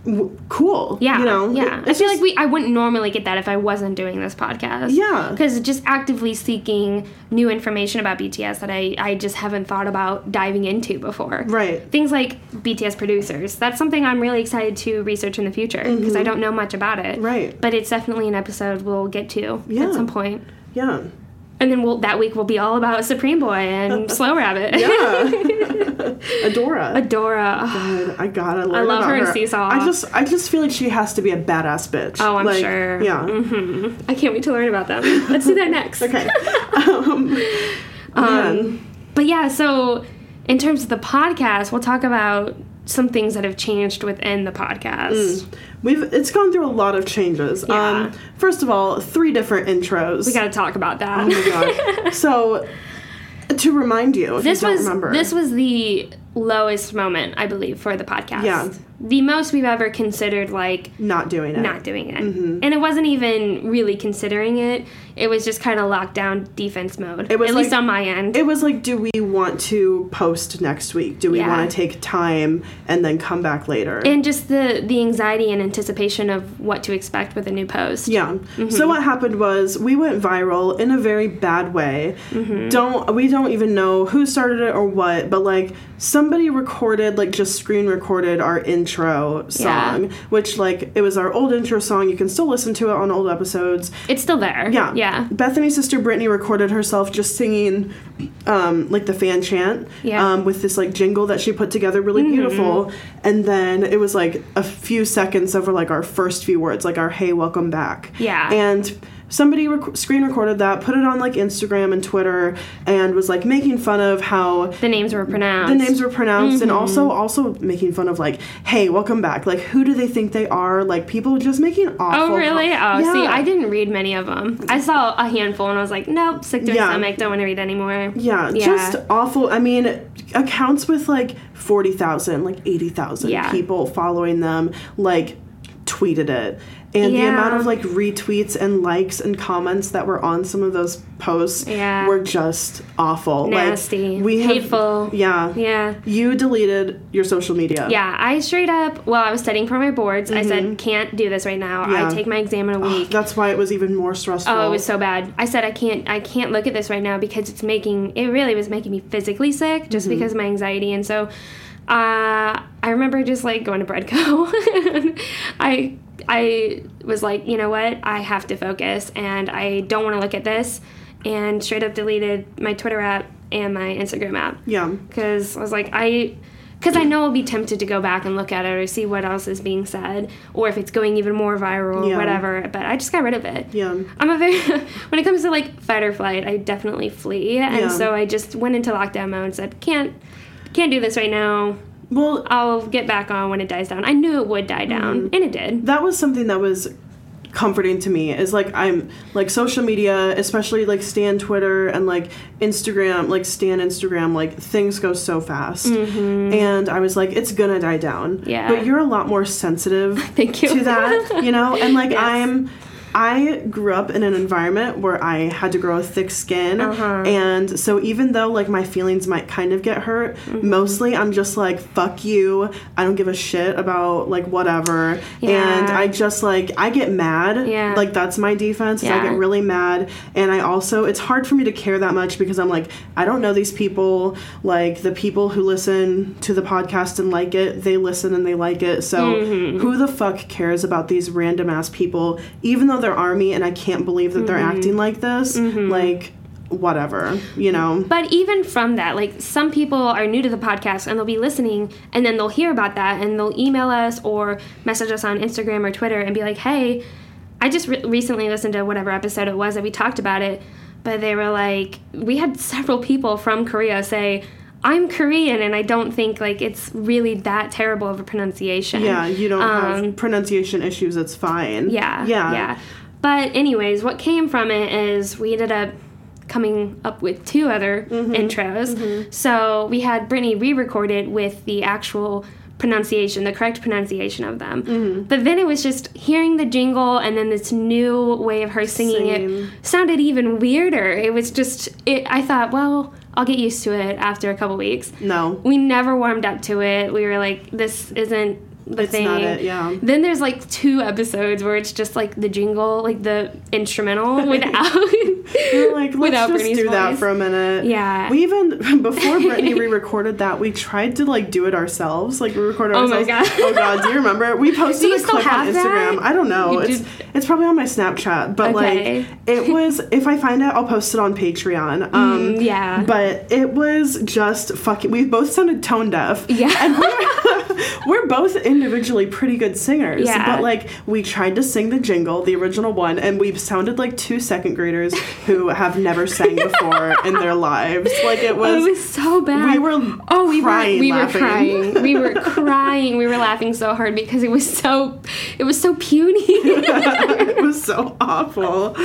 cool. Yeah. You know? Yeah. I feel like I wouldn't normally get that if I wasn't doing this podcast. Yeah. Because just actively seeking new information about BTS that I just haven't thought about diving into before. Right. Things like BTS producers. That's something I'm really excited to research in the future because I don't know much about it. Right. But it's definitely an episode we'll get to at some point. Yeah. And then that week will be all about Supreme Boy and Slow Rabbit. Yeah. Adora. God, I gotta learn I love about her and Seesaw. I just feel like she has to be a badass bitch. Oh, I'm like, sure. Yeah. Mm-hmm. I can't wait to learn about them. Let's do that next. Okay. But yeah, so in terms of the podcast, we'll talk about some things that have changed within the podcast. It's gone through a lot of changes. Yeah. First of all, 3 different intros. We got to talk about that. Oh my god. So, to remind you, if you don't remember. This was the lowest moment, I believe, for the podcast. Yeah. The most we've ever considered, like... Not doing it. Mm-hmm. And it wasn't even really considering it. It was just kind of lockdown defense mode. It was at least on my end. It was like, do we want to post next week? Do we want to take time and then come back later? And just the anxiety and anticipation of what to expect with a new post. Yeah. Mm-hmm. So what happened was we went viral in a very bad way. Mm-hmm. We don't even know who started it or what, but like somebody recorded, like just screen recorded our intro song, which like it was our old intro song. You can still listen to it on old episodes. It's still there. Yeah. Yeah. Bethany's sister Brittany recorded herself just singing like the fan chant with this like jingle that she put together really beautiful. And then it was like a few seconds over like our first few words, like our hey, welcome back. Yeah. And somebody screen recorded that, put it on like Instagram and Twitter, and was like making fun of how the names were pronounced. And also making fun of like, hey, welcome back. Like, who do they think they are? Like, people just making awful. Oh, really? See, I didn't read many of them. I saw a handful, and I was like, nope, sick to my stomach. Don't want to read anymore. Yeah, just awful. I mean, accounts with like 40,000, like 80,000 people following them, like tweeted it. And the amount of like retweets and likes and comments that were on some of those posts were just awful. Nasty. Like, hateful. Yeah. You deleted your social media. Yeah, I straight up, while I was studying for my boards, I said, can't do this right now. I take my exam in a week. That's why it was even more stressful. Oh, it was so bad. I said, I can't look at this right now because it really was making me physically sick just because of my anxiety. And so I remember just like going to Breadco. I was like, you know what? I have to focus, and I don't want to look at this, and straight up deleted my Twitter app and my Instagram app. Yeah. Because I was like, because I know I'll be tempted to go back and look at it or see what else is being said, or if it's going even more viral or whatever. But I just got rid of it. Yeah. I'm a very when it comes to like fight or flight, I definitely flee, and so I just went into lockdown mode and said, can't do this right now. Well, I'll get back on when it dies down. I knew it would die down, and it did. That was something that was comforting to me, is like I'm like social media, especially like Stan Twitter and like Instagram, like Stan Instagram, like things go so fast. And I was like, it's gonna die down. Yeah. But you're a lot more sensitive Thank you. to that, you know? And like I grew up in an environment where I had to grow a thick skin, and so even though like my feelings might kind of get hurt, mostly I'm just like, fuck you, I don't give a shit about like whatever, and I just like, I get mad, like that's my defense, is I get really mad, and I also, it's hard for me to care that much because I'm like, I don't know these people, like the people who listen to the podcast and like it, they listen and they like it, so who the fuck cares about these random ass people, even though they're army, and I can't believe that they're acting like this, like whatever, you know. But even from that, like some people are new to the podcast and they'll be listening, and then they'll hear about that and they'll email us or message us on Instagram or Twitter and be like, hey, I just recently listened to whatever episode it was that we talked about it, but they were like, we had several people from Korea say, I'm Korean, and I don't think like it's really that terrible of a pronunciation. Yeah, you don't have pronunciation issues, it's fine. Yeah. But anyways, what came from it is we ended up coming up with 2 other intros. So we had Brittany re-recorded with the actual pronunciation, the correct pronunciation of them. But then it was just hearing the jingle and then this new way of her singing it sounded even weirder. It was just, I thought, well, I'll get used to it after a couple weeks. No. We never warmed up to it. We were like, this isn't the it's thing. Not it, yeah. Then there's like 2 episodes where it's just like the jingle, like the instrumental without. We're like, let's without just Brittany's do that voice. for a minute. Yeah. We even before Brittany re-recorded that, we tried to like do it ourselves. Like we recorded Oh my ourselves. God. Oh God, do you remember? We posted Do you a still clip on have Instagram. that? I don't know. You It's probably on my Snapchat, but Okay. like it was. If I find it, I'll post it on Patreon. Yeah. But it was just fucking. We both sounded tone deaf. Yeah. And we're both individually pretty good singers. Yeah. But like we tried to sing the jingle, the original one, and we sounded like 2 second graders who have never sang before in their lives. Like it was so bad. We were crying. We were crying. We were crying. We were laughing so hard because it was so puny. It was so awful.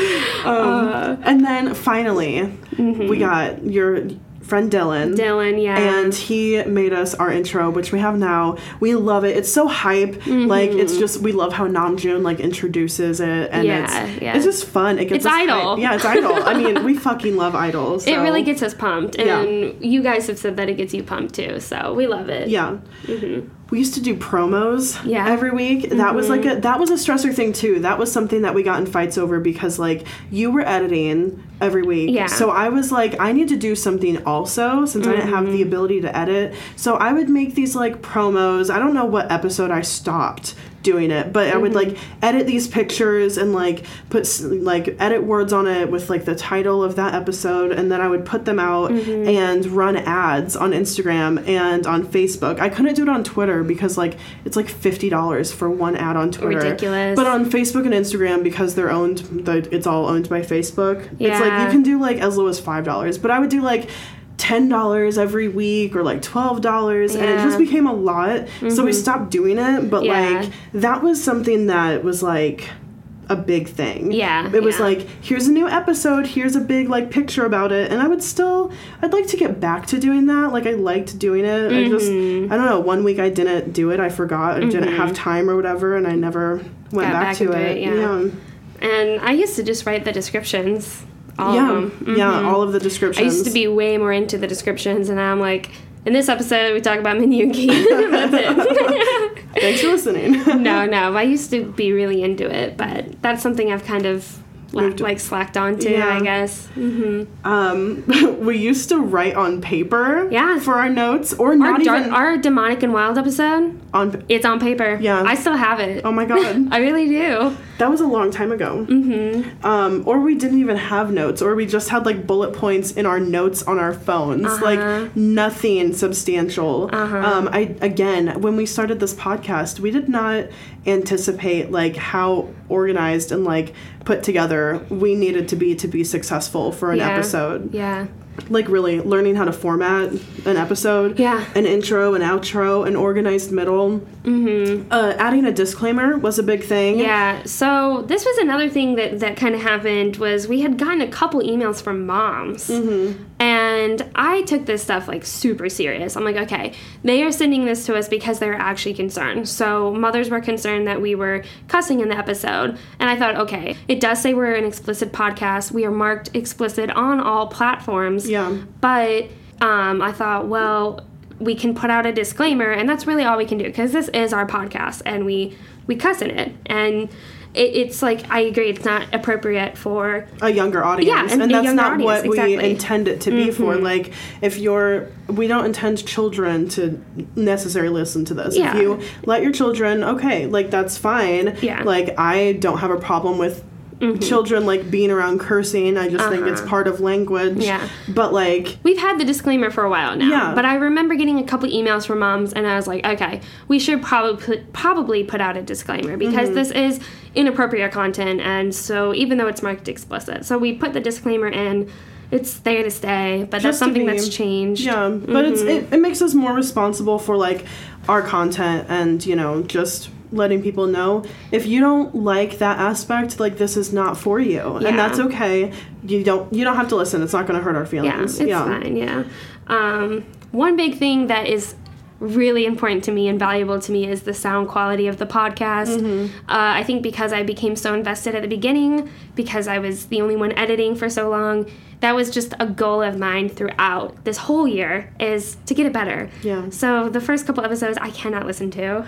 And then finally, we got your friend Dylan. Dylan, yeah. And he made us our intro, which we have now. We love it. It's so hype. Like it's just we love how Namjoon like introduces it, and it's just fun. It gets it's us Idol. hyped. Yeah, it's Idol. I mean, we fucking love Idol. So. It really gets us pumped, and Yeah. you guys have said that it gets you pumped too. So we love it. Yeah. We used to do promos Yeah. every week. That was like that was a stressor thing too. That was something that we got in fights over because like you were editing every week. Yeah. So I was like, I need to do something also since I didn't have the ability to edit. So I would make these like promos. I don't know what episode I stopped doing it, but I would like edit these pictures and like put like edit words on it with like the title of that episode, and then I would put them out and run ads on Instagram and on Facebook. I couldn't do it on Twitter because like it's like $50 for one ad on Twitter. Ridiculous. But on Facebook and Instagram, because they're owned, it's all owned by Facebook. It's like Yeah. you can do like as low as $5, but I would do like $10 every week or like $12, and it just became a lot. So we stopped doing it, but like that was something that was like a big thing. Yeah. It was like, here's a new episode, here's a big like picture about it, and I'd like to get back to doing that. Like I liked doing it. I don't know, one week I didn't do it, I forgot, I didn't have time or whatever, and I never went back to it. Yeah. And I used to just write the descriptions. All of them. Yeah, all of the descriptions. I used to be way more into the descriptions, and now I'm like, in this episode we talk about Minyuki. That's it. Thanks for listening. No, I used to be really into it, but that's something I've kind of like slacked onto, I guess. We used to write on paper for our notes, or not even our Demonic and Wild episode. It's on paper. Yeah, I still have it. Oh my God, I really do. That was a long time ago. Or we didn't even have notes, or we just had like bullet points in our notes on our phones, like nothing substantial. Again, when we started this podcast, we did not anticipate like how organized and like put together we needed to be successful for an episode. Yeah. Like really learning how to format an episode. Yeah. An intro, an outro, an organized middle. Adding a disclaimer was a big thing. Yeah. So this was another thing that kind of happened was we had gotten a couple emails from moms. And I took this stuff like super serious. I'm like, okay, they are sending this to us because they're actually concerned. So mothers were concerned that we were cussing in the episode. And I thought, okay, it does say we're an explicit podcast. We are marked explicit on all platforms. Yeah. But I thought, well, we can put out a disclaimer, and that's really all we can do because this is our podcast and we cuss in it. And it's like, I agree, it's not appropriate for a younger audience. Yeah, and that's not audience, what exactly. we intend it to be for. Like, we don't intend children to necessarily listen to this. Yeah. If you let your children, okay, like, that's fine. Yeah. Like, I don't have a problem with children, like, being around cursing. I just think it's part of language. Yeah. But, like... We've had the disclaimer for a while now. Yeah. But I remember getting a couple emails from moms, and I was like, okay, we should probably put out a disclaimer because this is inappropriate content, and so even though it's marked explicit. So we put the disclaimer in. It's there to stay, but that's something that's changed. Yeah, but it makes us more responsible for, like, our content and, you know, just... letting people know if you don't like that aspect, like, this is not for you. Yeah. And that's okay. You don't have to listen. It's not going to hurt our feelings. Yeah, it's fine. Yeah. One big thing that is really important to me and valuable to me is the sound quality of the podcast. I think because I became so invested at the beginning, because I was the only one editing for so long, that was just a goal of mine throughout this whole year, is to get it better. Yeah. So the first couple episodes I cannot listen to.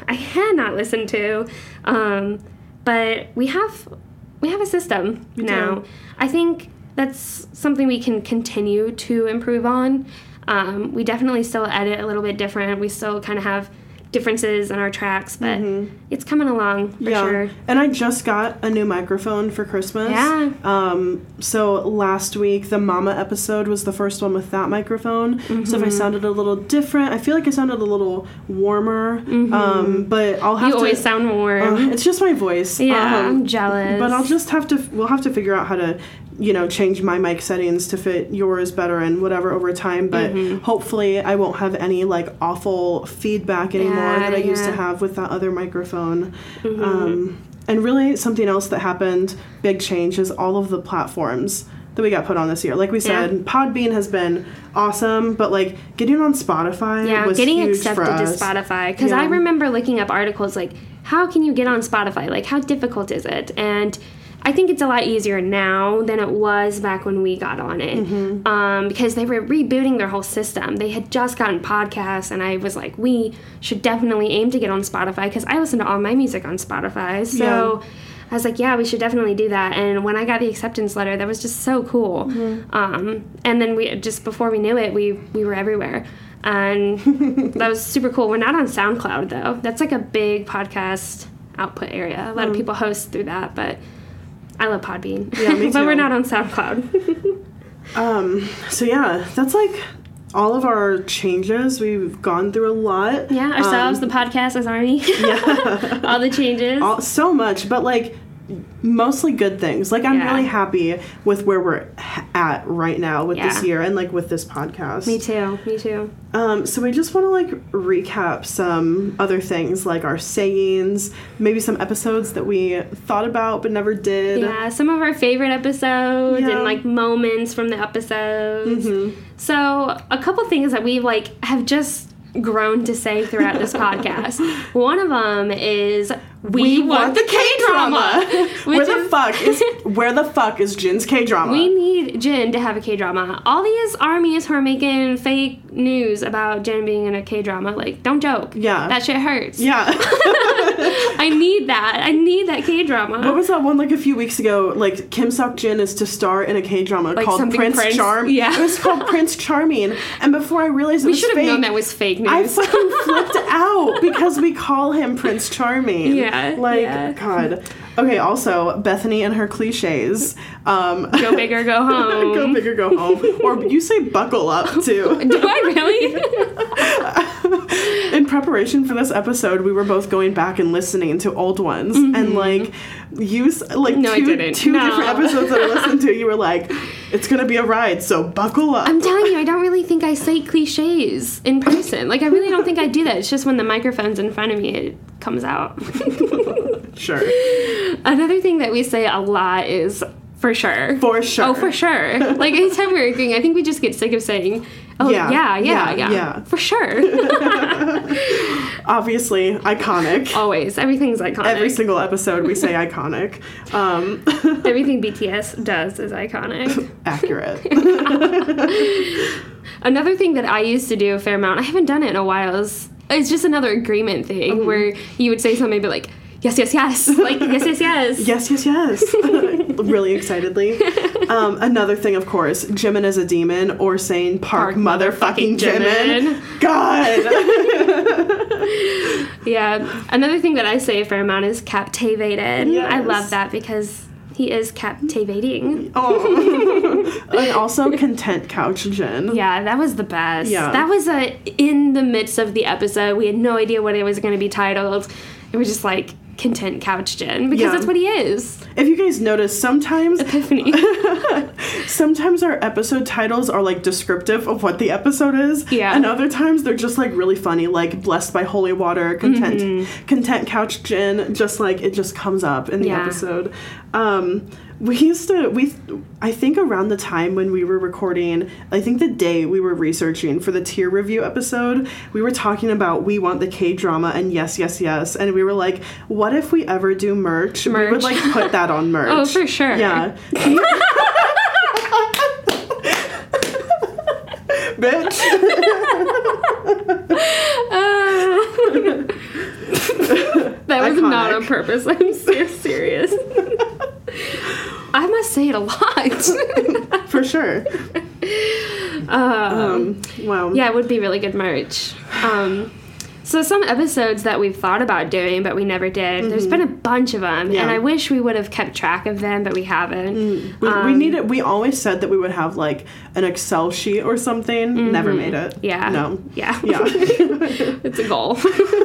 But we have a system now. I think that's something we can continue to improve on. We definitely still edit a little bit different. We still kind of have differences in our tracks, but it's coming along for sure. And I just got a new microphone for Christmas. Yeah. So last week, the Mama episode was the first one with that microphone. So if I sounded a little different, I feel like I sounded a little warmer. But I'll have You always sound warm. It's just my voice. Yeah, I'm jealous. But we'll have to figure out how to, change my mic settings to fit yours better and whatever over time. But hopefully I won't have any, awful feedback anymore that I used to have with that other microphone. And really something else that happened, big change, is all of the platforms that we got put on this year. Like we said, Podbean has been awesome, but getting on Spotify was getting huge accepted for us. to Spotify. Because I remember looking up articles how can you get on Spotify? How difficult is it? And I think it's a lot easier now than it was back when we got on it. Because they were rebooting their whole system. They had just gotten podcasts, and I was like, we should definitely aim to get on Spotify, because I listen to all my music on Spotify. So I was like, yeah, we should definitely do that. And when I got the acceptance letter, that was just so cool. And then before we knew it, we were everywhere. And that was super cool. We're not on SoundCloud, though. That's a big podcast output area. A lot of people host through that, but I love Podbean. Yeah, me too. But we're not on SoundCloud. So yeah, that's all of our changes. We've gone through a lot. Yeah, ourselves, the podcast as Army. Yeah. All the changes. So much, but mostly good things. I'm really happy with where we're at right now with this year and with this podcast. Me too. So we just want to recap some other things, our sayings, maybe some episodes that we thought about but never did. Yeah, some of our favorite episodes and moments from the episodes. So a couple things that we have just grown to say throughout this podcast. One of them is we want the K-drama. Where the fuck is Jin's K-drama? We need Jin to have a K-drama. All these armies who are making fake news about Jin being in a K-drama, don't joke. Yeah. That shit hurts. Yeah. I need that. I need that K-drama. What was that one a few weeks ago? Kim Seok-jin is to star in a K-drama called Prince Charm. Yeah. It was called Prince Charming. And before I realized it was fake, we should have known that was fake news. I fucking flipped out because we call him Prince Charming. Yeah. God. Okay, also, Bethany and her cliches. Go big or go home. Go big or go home. Or you say buckle up, too. Do I really? In preparation for this episode, we were both going back and listening to old ones. And, two different episodes that I listened to, you were like, it's going to be a ride, so buckle up. I'm telling you, I don't really think I say cliches in person. I really don't think I do that. It's just when the microphone's in front of me, it comes out. Sure. Another thing that we say a lot is for sure. For sure. Oh, for sure. Anytime we're agreeing, I think we just get sick of saying, oh, yeah. For sure. Obviously, iconic. Always. Everything's iconic. Every single episode we say iconic. Everything BTS does is iconic. Accurate. Another thing that I used to do a fair amount, I haven't done it in a while, it's just another agreement thing where you would say something but yes, yes, yes. Yes, yes, yes. Yes, yes, yes. Really excitedly. Another thing, of course, Jimin is a demon, or saying Park motherfucking Jimin. God! Yeah. Another thing that I say a fair amount is captivated. Yes. I love that because he is captivating. Oh. And also Content Couch Jin. Yeah, that was the best. Yeah. That was in the midst of the episode. We had no idea what it was going to be titled. It was just Content Couch Jin, because that's what he is. If you guys notice, sometimes Epiphany. Sometimes our episode titles are descriptive of what the episode is. Yeah. And other times they're just really funny, Blessed by Holy Water, Content Couch Jin, just it just comes up in the episode. I think around the time when we were recording, I think the day we were researching for the tier review episode, we were talking about We Want the K-Drama and Yes, Yes, Yes. And we were like, what if we ever do merch? We would like put that on merch. Oh, for sure. Yeah. Bitch. That was Iconic. not on purpose. I'm so serious. I must say it a lot. For sure. Wow. Yeah, it would be really good merch. So some episodes that we've thought about doing, but we never did. There's been a bunch of them, and I wish we would have kept track of them, but we haven't. We needed. We always said that we would have like an Excel sheet or something. Never made it. Yeah. No. Yeah. Yeah. It's a goal.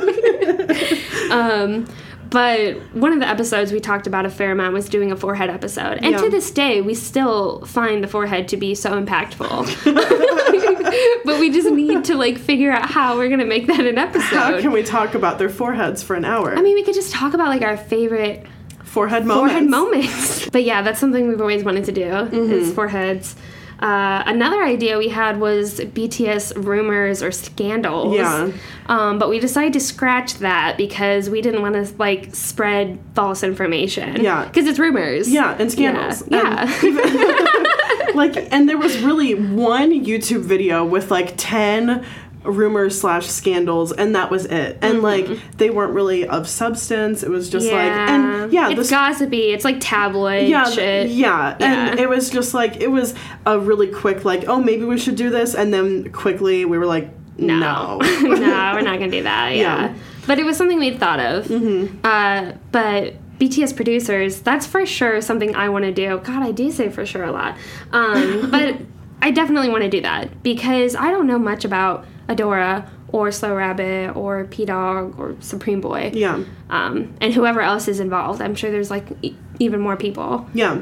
But one of the episodes we talked about a fair amount was doing a forehead episode. And to this day, we still find the forehead to be so impactful. But we just need to, like, figure out how we're going to make that an episode. How can we talk about their foreheads for an hour? I mean, we could just talk about, like, our favorite forehead moments. But yeah, that's something we've always wanted to do, is foreheads. Another idea we had was BTS rumors or scandals. Yeah. But we decided to scratch that because we didn't want to, like, spread false information. Yeah. Because it's rumors. Yeah, and scandals. Yeah. And there was really one YouTube video with, like, 10 rumors / scandals, and that was it. And like they weren't really of substance. It was just it's gossipy. It's like tabloid shit. And it was just like, it was a really quick like, oh, maybe we should do this, and then quickly we were like, no. No, we're not gonna do that. Yeah. But it was something we'd thought of. But BTS producers, that's for sure something I want to do. God, I do say for sure a lot. But I definitely want to do that because I don't know much about Adora or Slow Rabbit or P-Dog or Supreme Boy. Yeah. And whoever else is involved. I'm sure there's like even more people. Yeah.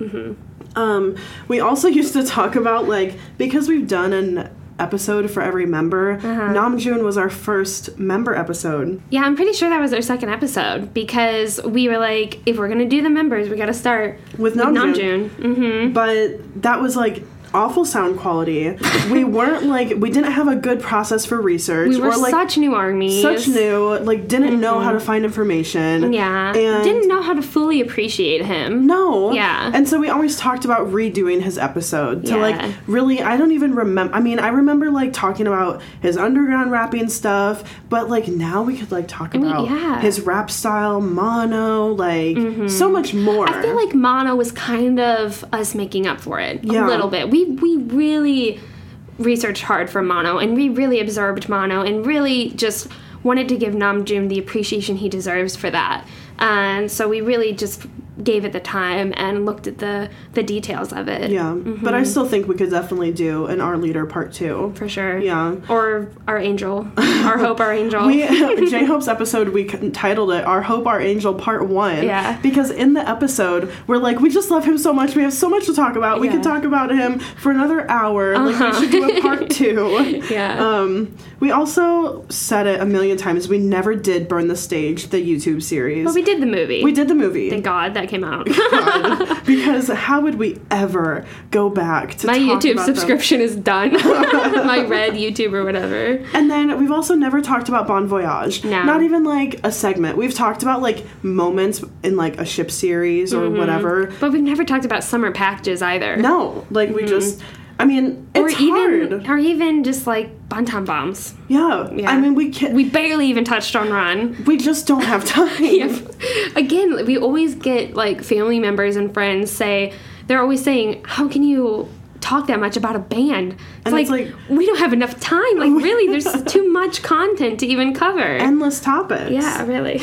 We also used to talk about like, because we've done an episode for every member, Namjoon was our first member episode. Yeah, I'm pretty sure that was our second episode because we were like, if we're going to do the members, we got to start with Namjoon. But that was like awful sound quality. We weren't like, we didn't have a good process for research. We were like, such new armies. Such new, like didn't know how to find information. Yeah. And didn't know how to fully appreciate him. No. Yeah. And so we always talked about redoing his episode to like really, I don't even remember. I mean, I remember like talking about his underground rapping stuff, but like now we could like talk about his rap style, Mono, like so much more. I feel like Mono was kind of us making up for it a little bit. We really researched hard for Mono, and we really absorbed Mono, and really just wanted to give Namjoon the appreciation he deserves for that. And so we really just gave it the time and looked at the details of it. Yeah, but I still think we could definitely do an Our Leader Part 2. For sure. Yeah. Or Our Angel. Our Hope, Our Angel. J-Hope's episode, we titled it Our Hope, Our Angel Part 1. Yeah. Because in the episode, we're like, we just love him so much. We have so much to talk about. We could talk about him for another hour. Like, we should do a Part 2. Yeah. We also said it a million times. We never did Burn the Stage, the YouTube series. But we did the movie. We did the movie. Thank God that came out. Because how would we ever go back to my talk YouTube about subscription is done. My red YouTube or whatever. And then we've also never talked about Bon Voyage. No. Not even like a segment. We've talked about like moments in like a ship series or whatever. But we've never talked about summer packages either. No. Like we just, I mean, it's hard. Or even just like Bantam Bombs. Yeah. I mean, we barely even touched on Run. We just don't have time. Again, we always get like family members and friends say, they're always saying, how can you talk that much about a band? It's like we don't have enough time. Like really, there's too much content to even cover. Endless topics. Yeah, really.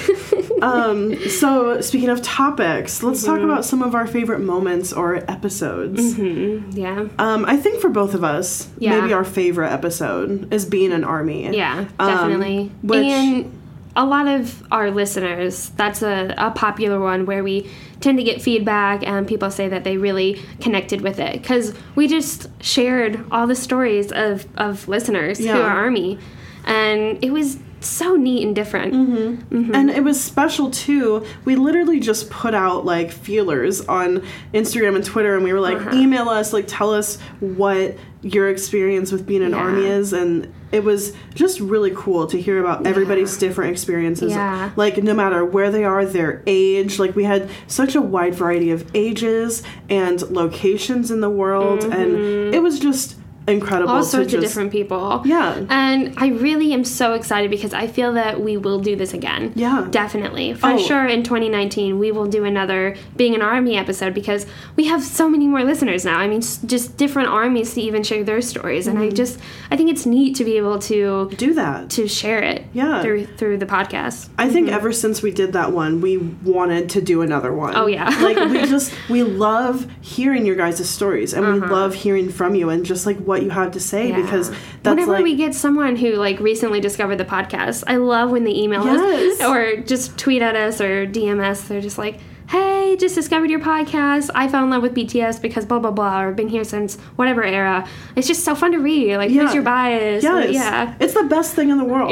So speaking of topics, let's talk about some of our favorite moments or episodes. Yeah. I think for both of us, maybe our favorite episode is Being an Army. Yeah, definitely. And a lot of our listeners, that's a popular one where we tend to get feedback and people say that they really connected with it because we just shared all the stories of listeners who are Army, and it was so neat and different. And it was special too. We literally just put out like feelers on Instagram and Twitter, and we were like, email us, like tell us what your experience with being an Army is, and it was just really cool to hear about everybody's different experiences. Like no matter where they are, their age, like we had such a wide variety of ages and locations in the world, and it was just incredible. All sorts of different people. Yeah. And I really am so excited because I feel that we will do this again. Yeah. Definitely. For sure in 2019 we will do another Being an Army episode because we have so many more listeners now. I mean, just different armies to even share their stories. And I think it's neat to be able to do that. To share it through the podcast. I think ever since we did that one, we wanted to do another one. Oh, yeah. Like, we love hearing your guys' stories, and we love hearing from you and just, like, what you have to say, because that's whenever we get someone who like recently discovered the podcast, I love when they email us or just tweet at us or DM us. They're just like, hey, just discovered your podcast. I fell in love with BTS because blah, blah, blah, or been here since whatever era. It's just so fun to read. Like, who's your bias? Yes. It's the best thing in the world.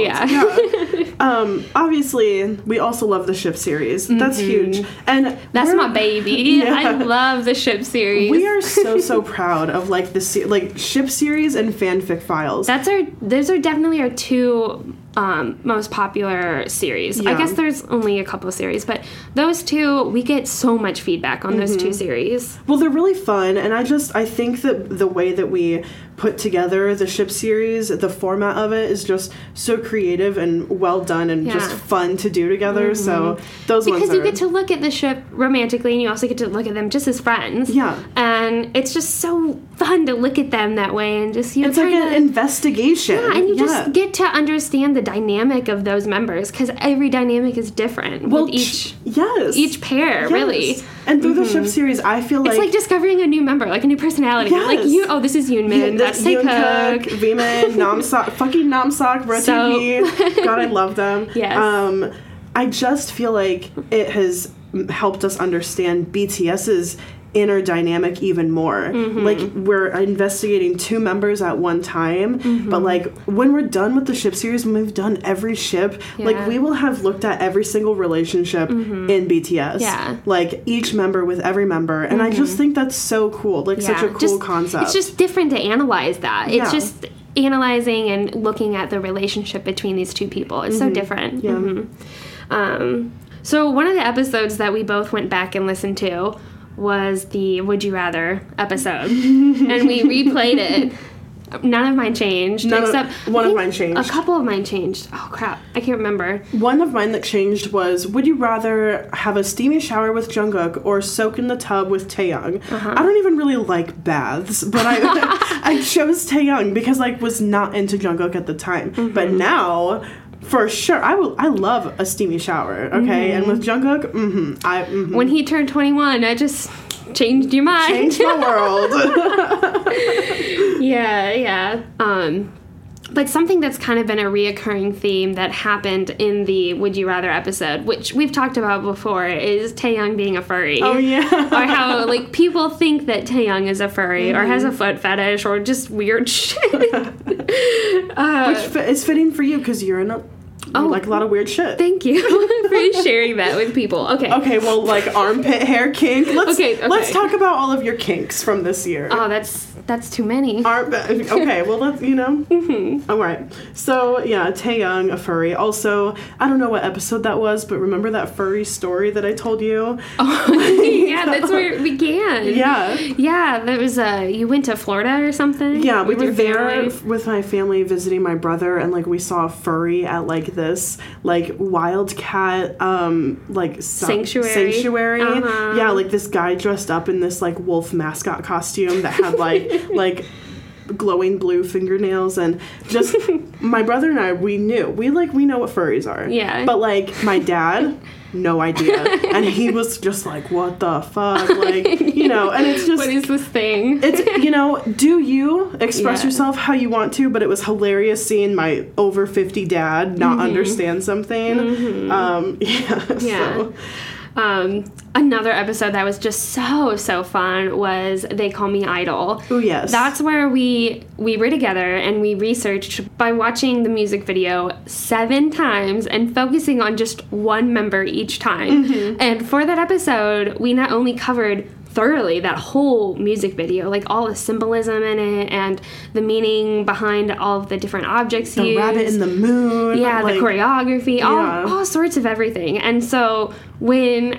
Obviously, we also love the Ship series. That's huge. And that's my baby. I love the Ship series. We are so proud of, like, the like Ship series and Fanfic Files. Those are definitely our two most popular series. I guess there's only a couple of series, but those two, we get so much feedback on those two series. Well, they're really fun, and I think that the way that we put together the Ship series, the format of it is just so creative and well done and just fun to do together. So those ones because you get to look at the ship romantically, and you also get to look at them just as friends. And it's just so fun to look at them that way, and just it's like an investigation. And you just get to understand the dynamic of those members, because every dynamic is different with each pair, really. And through the Ship series, I feel it's like discovering a new member, like a new personality. Like this is Yoonmin, that's Taekook, Veeman, Namsak, fucking Namsak, ROTP. God, I love them. I just feel like it has helped us understand BTS's inner dynamic even more. Like, we're investigating two members at one time, but like when we're done with the Ship series, when we've done every ship, like we will have looked at every single relationship in BTS, like each member with every member, and I just think that's so cool, like such a cool concept. It's just different to analyze that. It's just analyzing and looking at the relationship between these two people. It's so different. So one of the episodes that we both went back and listened to was the Would You Rather episode. And we replayed it. None of mine changed. One of mine changed. A couple of mine changed. Oh, crap. I can't remember. One of mine that changed was, would you rather have a steamy shower with Jungkook or soak in the tub with Taehyung? I don't even really like baths, but I chose Taehyung because I was not into Jungkook at the time. But now, for sure, I love a steamy shower, okay? And with Jungkook, when he turned 21, I just changed your mind. Changed my world. But something that's kind of been a reoccurring theme that happened in the Would You Rather episode, which we've talked about before, is Taehyung being a furry. Oh, yeah. Or how, like, people think that Taehyung is a furry or has a foot fetish or just weird shit. Which is fitting for you because you're in a... like a lot of weird shit. Thank you for sharing that with people. Okay, well, like armpit hair kink. Let's talk about all of your kinks from this year. Oh, that's too many. Okay, well, let's, All right. So, yeah, Taehyung, a furry. Also, I don't know what episode that was, but remember that furry story that I told you? Oh, yeah, that's where it began. Yeah. Yeah, that was, you went to Florida or something? Yeah, we were there with my family visiting my brother, and, like, we saw a furry at, like, this, like, wildcat, like, sanctuary. Yeah, like, this guy dressed up in this, like, wolf mascot costume that had, like glowing blue fingernails, and just my brother and I, we know what furries are. Yeah. But like my dad, no idea. And he was just like, what the fuck? Like, and it's just, what is this thing? It's, do you express yourself how you want to, but it was hilarious seeing my over 50 dad not understand something. So Another episode that was just so fun was They Call Me Idol. Oh, yes. That's where we were together and we researched by watching the music video 7 times and focusing on just one member each time. Mm-hmm. And for that episode, we not only covered thoroughly that whole music video, like all the symbolism in it and the meaning behind all of the different objects the used. Rabbit in the Moon. Yeah, like, the choreography, all sorts of everything. And so when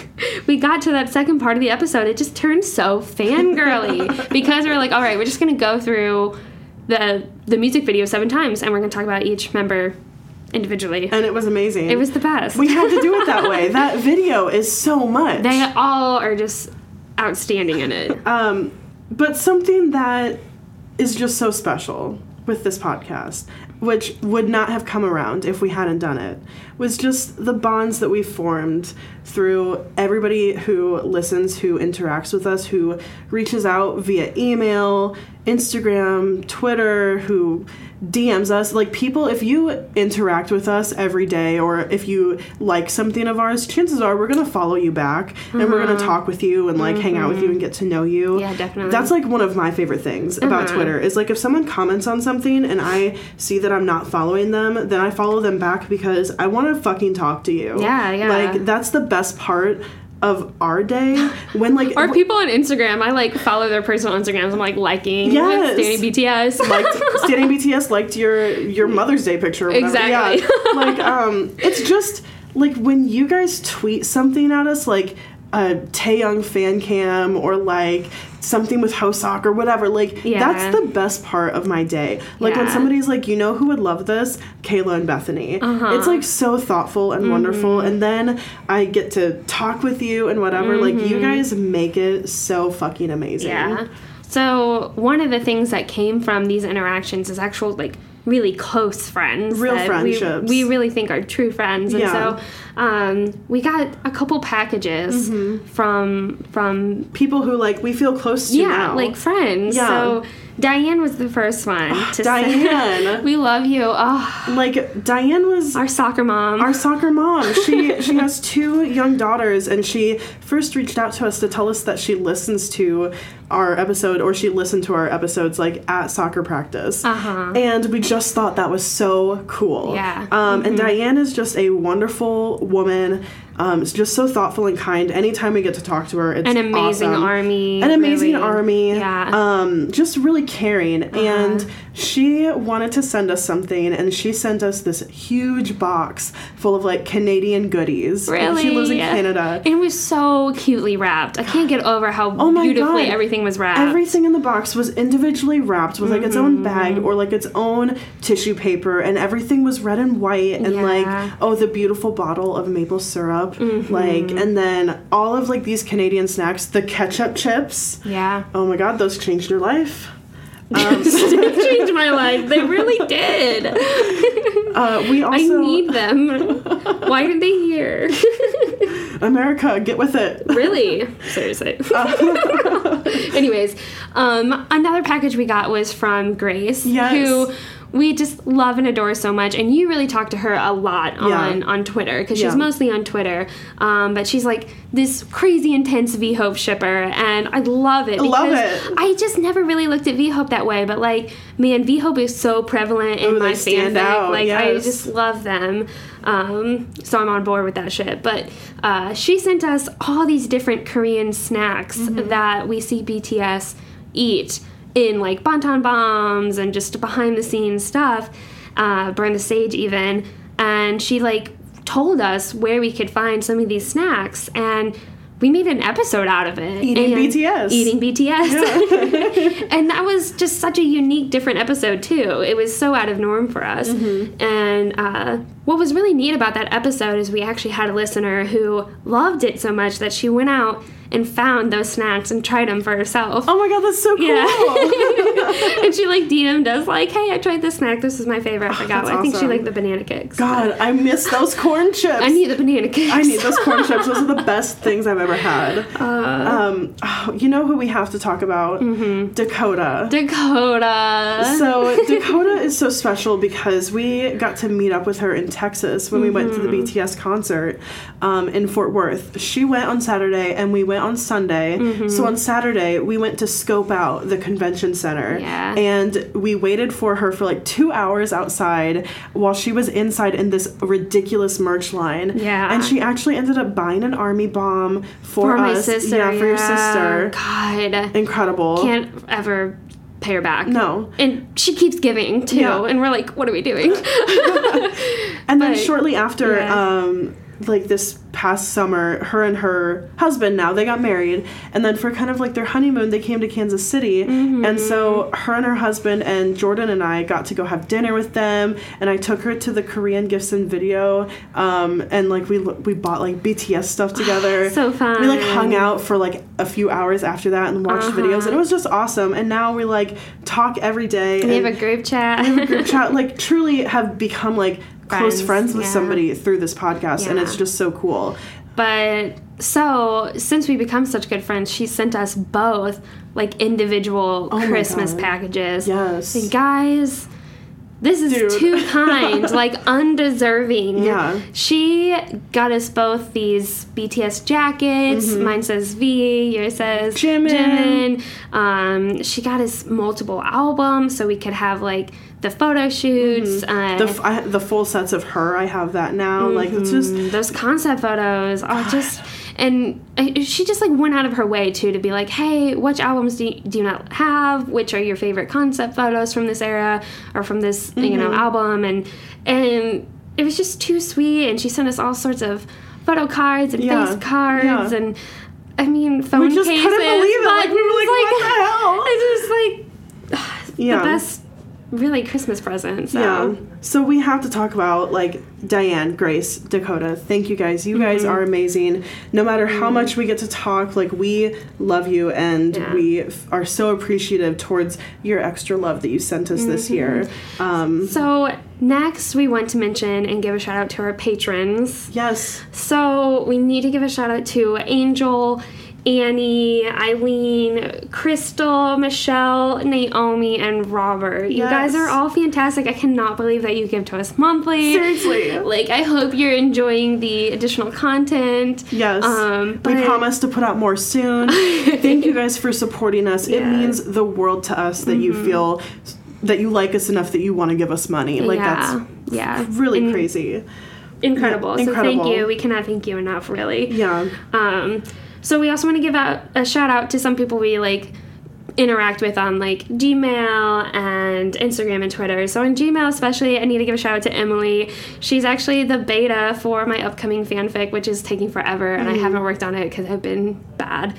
we got to that second part of the episode, it just turned so fangirly because we're like, all right, we're just going to go through the music video 7 times and we're going to talk about each member individually. And it was amazing. It was the best. We had to do it that way. That video is so much. They all are just outstanding in it. But something that is just so special with this podcast, which would not have come around if we hadn't done it, was just the bonds that we formed through everybody who listens, who interacts with us, who reaches out via email, Instagram, Twitter, who DMs us. Like, people, if you interact with us every day or if you like something of ours, chances are we're going to follow you back and we're going to talk with you and like hang out with you and get to know you. Yeah, definitely. That's like one of my favorite things about Twitter is like if someone comments on something and I see that I'm not following them, then I follow them back because I want to fucking talk to you. Yeah. Like, that's the best part of our day when like or people on Instagram, I like follow their personal Instagrams. I'm like liking Standing BTS, Standing BTS liked your Mother's Day picture or whatever. Exactly. Yeah. Like it's just like when you guys tweet something at us like a Taeyoung fan cam or like something with Hoseok or whatever, like that's the best part of my day. Like when somebody's like, you know who would love this? Kayla and Bethany. It's like so thoughtful and wonderful, and then I get to talk with you and whatever. Like you guys make it so fucking amazing. Yeah. So one of the things that came from these interactions is actual like really close friends. Real friendships. We really think are true friends. And so we got a couple packages from people who like we feel close to now. Like friends. Yeah. So Diane was the first one to Diane. say, we love you. Oh, like Diane was our soccer mom. She has 2 young daughters, and she first reached out to us to tell us that she listens to our episode, or she listened to our episodes like at soccer practice. And we just thought that was so cool. Yeah. And Diane is just a wonderful woman. It's just so thoughtful and kind. Anytime we get to talk to her, it's an amazing awesome. army. An amazing really. army. Yeah. Just really caring. And she wanted to send us something, and she sent us this huge box full of like Canadian goodies. Really? She lives in Canada. It was so cutely wrapped. I can't get over how beautifully everything was wrapped. Everything in the box was individually wrapped with like its own bag or like its own tissue paper, and everything was red and white and like the beautiful bottle of maple syrup. Like, and then all of like these Canadian snacks, the ketchup chips. Yeah. Oh my god, those changed your life. Changed my life. They really did. We also I need them. Why aren't they here? America, get with it. Really? Seriously. Anyways, another package we got was from Grace, who we just love and adore so much, and you really talk to her a lot on Twitter, because she's mostly on Twitter, but she's like this crazy intense V-Hope shipper, and I love it. I just never really looked at V-Hope that way, but like, man, V-Hope is so prevalent in my fanfic. Like, I just love them. So I'm on board with that shit. But she sent us all these different Korean snacks that we see BTS eat in like Bantan Bombs and just behind the scenes stuff, Burn the Sage even, and she like told us where we could find some of these snacks, and we made an episode out of it. Eating BTS. Yeah. And that was just such a unique, different episode too. It was so out of norm for us. And what was really neat about that episode is we actually had a listener who loved it so much that she went out and found those snacks and tried them for herself. Oh my god, that's so cool. Yeah. And she like DM'd us like, hey, I tried this snack. This is my favorite. I forgot. That's I think she awesome. liked the banana kicks. God, I miss those corn chips. I need the banana kicks. I need those corn chips. Those are the best things I've ever had. You know who we have to talk about? Dakota. So Dakota is so special because we got to meet up with her in Texas when we went to the BTS concert in Fort Worth. She went on Saturday and we went on Sunday. So on Saturday we went to scope out the convention center. Yeah. And we waited for her for like 2 hours outside while she was inside in this ridiculous merch line. Yeah. And she actually ended up buying an army bomb for us. my sister. Yeah, for your sister. God. Incredible. Can't ever pay her back. No. And she keeps giving too. Yeah. And we're like, what are we doing? And then But, shortly after, yeah. like this past summer, her and her husband now, they got married. And then for kind of like their honeymoon, they came to Kansas City. And so her and her husband and Jordan and I got to go have dinner with them. And I took her to the Korean Gifts and Video. And like we bought like BTS stuff together. So fun. We like hung out for like a few hours after that and watched videos. And it was just awesome. And now we like talk every day. We and have a group chat. we have a group chat. Like truly have become like close friends with somebody through this podcast, and it's just so cool. But so since we become such good friends, she sent us both like individual Christmas packages. Yes. And guys, this is too kind, like undeserving. Yeah. She got us both these BTS jackets. Mine says V, yours says Jimin. She got us multiple albums so we could have like the photo shoots. The full sets of her, I have that now. Like it's just those concept photos are just, and she just like went out of her way too to be like, hey, which albums do you not have? Which are your favorite concept photos from this era or from this album? And it was just too sweet. And she sent us all sorts of photo cards and face cards and I mean phone we just cases. couldn't believe it. Like, we were like, what the hell? It's just like the best. Really Christmas present. So. Yeah. So we have to talk about like Diane, Grace, Dakota. Thank you guys. You guys are amazing. No matter how much we get to talk, like we love you and we are so appreciative towards your extra love that you sent us this year. So next we want to mention and give a shout out to our patrons. Yes. So we need to give a shout out to Angel, Annie, Eileen, Crystal, Michelle, Naomi, and Robert. You guys are all fantastic. I cannot believe that you give to us monthly. Seriously. Like, I hope you're enjoying the additional content. Yes. We promise to put out more soon. Thank you guys for supporting us. It means the world to us that you feel that you like us enough that you want to give us money. Like, that's really crazy. Incredible. Yeah, so incredible. thank you. We cannot thank you enough, really. Yeah. So we also want to give out a shout out to some people we like interact with on like Gmail and Instagram and Twitter. So on Gmail especially, I need to give a shout out to Emily. She's actually the beta for my upcoming fanfic, which is taking forever, and I haven't worked on it because I've been bad.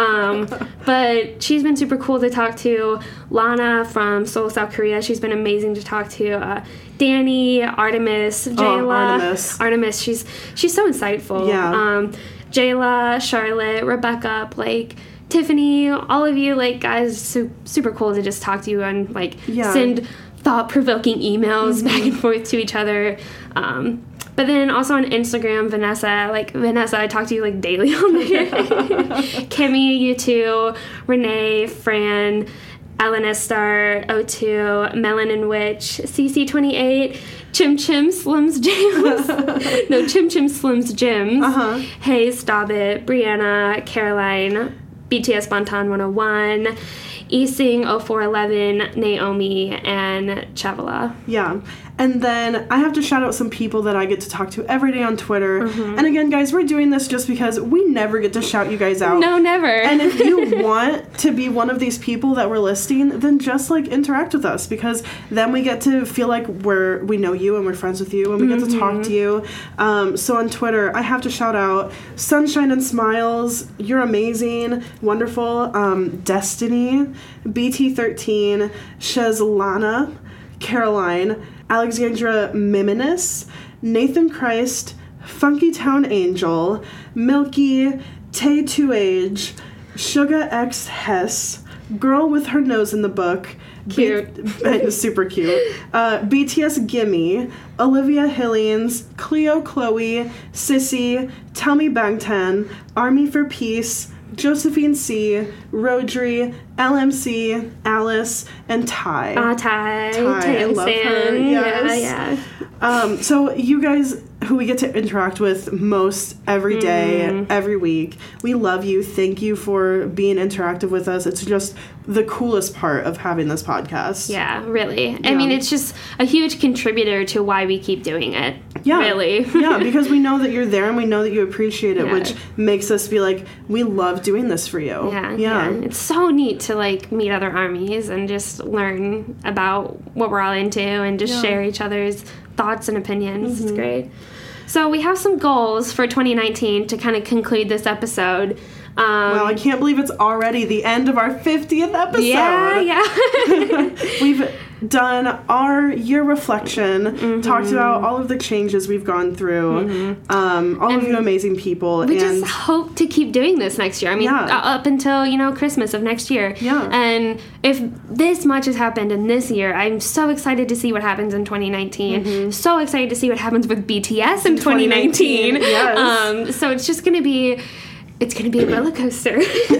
But she's been super cool to talk to. Lana from Seoul, South Korea, she's been amazing to talk to. Danny, Artemis, Jayla. Artemis, she's so insightful. Yeah. Jayla, Charlotte, Rebecca, Blake, Tiffany, all of you, like, guys, super cool to just talk to you and, like, send thought-provoking emails back and forth to each other. But then also on Instagram, Vanessa, I talk to you, like, daily on there. Kimmy, you too, Renee, Fran, Ellen Star, O2, Melanin Witch, CC28, Chim Chim Slims James. No, Chim Chim Slims Jims. Hey, Stop It, Brianna, Caroline, BTS Bantan 101, Esing 0411, Naomi, and Chavala. Yeah. And then I have to shout out some people that I get to talk to every day on Twitter. And again, guys, we're doing this just because we never get to shout you guys out. No, never. And if you want to be one of these people that we're listing, then just like interact with us, because then we get to feel like we know you and we're friends with you and we get to talk to you. So on Twitter, I have to shout out Sunshine and Smiles. You're amazing. Wonderful. Destiny, BT13, Shazlana, Caroline, Alexandra Miminis, Nathan Christ, Funky Town Angel, Milky, Tay 2Age, Suga X Hess, Girl with Her Nose in the Book, Cute. Super cute. BTS Gimme, Olivia Hillings, Cleo Chloe, Sissy, Tell Me Bangtan, Army for Peace, Josephine C, Rodri, LMC, Alice, and Ty. Ty. I love her. Yes. Yeah. So you guys who we get to interact with most every day, every week, we love you. Thank you for being interactive with us. It's just the coolest part of having this podcast. Yeah, really. I mean, it's just a huge contributor to why we keep doing it. Yeah. Really. Yeah, because we know that you're there and we know that you appreciate it, Yeah. which makes us be like, we love doing this for you. Yeah. It's so neat to like meet other armies and just learn about what we're all into and just share each other's thoughts and opinions. It's great. So we have some goals for 2019 to kind of conclude this episode. Wow, I can't believe it's already the end of our 50th episode. Yeah. We've done our year reflection, talked about all of the changes we've gone through, all of you amazing people. We just hope to keep doing this next year. I mean, up until, Christmas of next year. Yeah. And if this much has happened in this year, I'm so excited to see what happens in 2019. So excited to see what happens with BTS in 2019. Yes. So it's just going to be... It's going to be a roller coaster.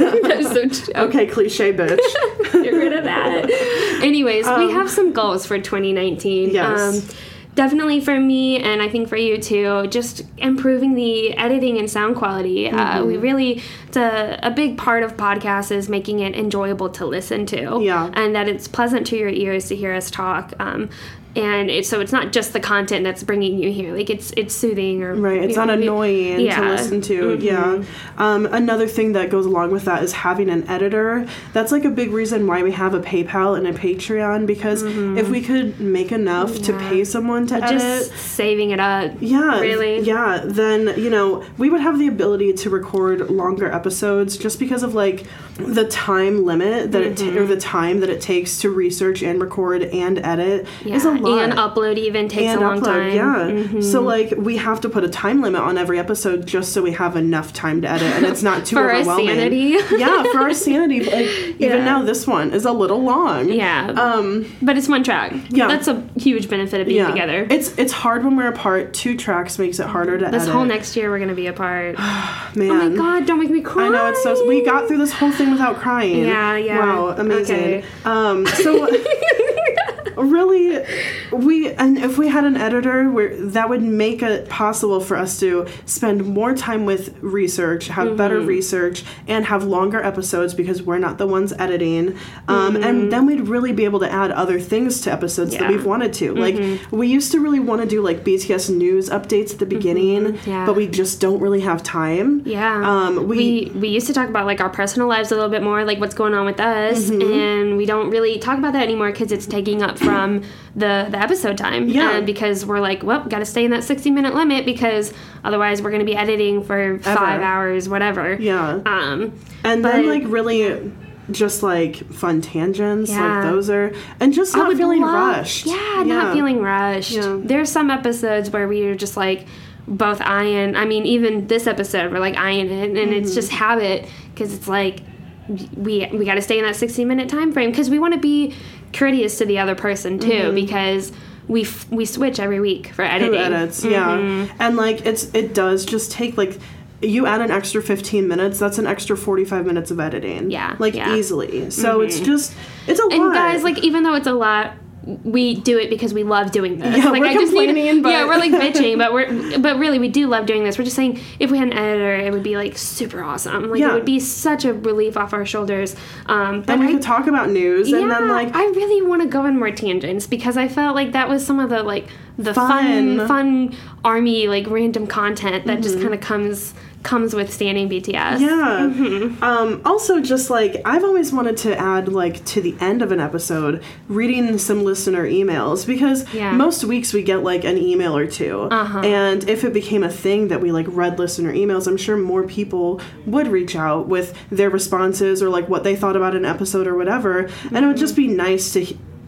Okay, cliche bitch. Get rid of that. Anyways, we have some goals for 2019. Yes. Definitely for me, and I think for you too, just improving the editing and sound quality. We really, it's a big part of podcasts is making it enjoyable to listen to. Yeah. And that it's pleasant to your ears to hear us talk. And so it's not just the content that's bringing you here. Like, it's soothing. Or Right, it's not annoying to listen to. Yeah. Another thing that goes along with that is having an editor. That's, like, a big reason why we have a PayPal and a Patreon, because if we could make enough to pay someone to edit... Just saving it up. Yeah. Really. Yeah, then, we would have the ability to record longer episodes just because of, like, the time limit that or the time that it takes to research and record and edit is a lot. And upload even takes a long time. Yeah. So, like, we have to put a time limit on every episode just so we have enough time to edit and it's not too for overwhelming. For our sanity. Yeah, for our sanity. Like, even now, this one is a little long. Yeah. But it's one track. Yeah. That's a huge benefit of being together. It's hard when we're apart. 2 tracks makes it harder to edit. This whole next year, we're going to be apart. Man. Oh my God, don't make me cry. I know, it's so... We got through this whole thing without crying. Yeah. Wow, amazing. Okay. So... Really, if we had an editor, that would make it possible for us to spend more time with research, have better research, and have longer episodes because we're not the ones editing. And then we'd really be able to add other things to episodes that we've wanted to. Like, we used to really want to do, like, BTS news updates at the beginning, but we just don't really have time. Yeah. We used to talk about, like, our personal lives a little bit more, like what's going on with us, and we don't really talk about that anymore because it's taking up from the episode time. Yeah. Because we're like, well, got to stay in that 60-minute limit because otherwise we're going to be editing for 5 hours, whatever. Yeah. And then, like, really just, like, fun tangents, like, those are... And just not feeling rushed. Yeah, not feeling rushed. Yeah. There's some episodes where we are just, like, both eyeing... I mean, even this episode, we're, like, eyeing it, and it's just habit because it's, like... We got to stay in that 60-minute time frame because we want to be courteous to the other person too because we switch every week for editing. Who edits, yeah. And, like, it does just take, like, you add an extra 15 minutes, that's an extra 45 minutes of editing. Yeah. Like, easily. So it's just, it's a lot. And guys, like, even though it's a lot, we do it because we love doing this. Yeah, like, we're complaining, but... Yeah, we're, like, bitching, but really, we do love doing this. We're just saying, if we had an editor, it would be, like, super awesome. Like, it would be such a relief off our shoulders. And we could talk about news, and then, like... I really want to go in more tangents, because I felt like that was some of the, like, the fun army, like, random content that just kind of comes with standing BTS. Yeah. Also, just, like, I've always wanted to add, like, to the end of an episode, reading some listener emails, because most weeks we get, like, an email or two. And if it became a thing that we, like, read listener emails, I'm sure more people would reach out with their responses or, like, what they thought about an episode or whatever. And it would just be nice to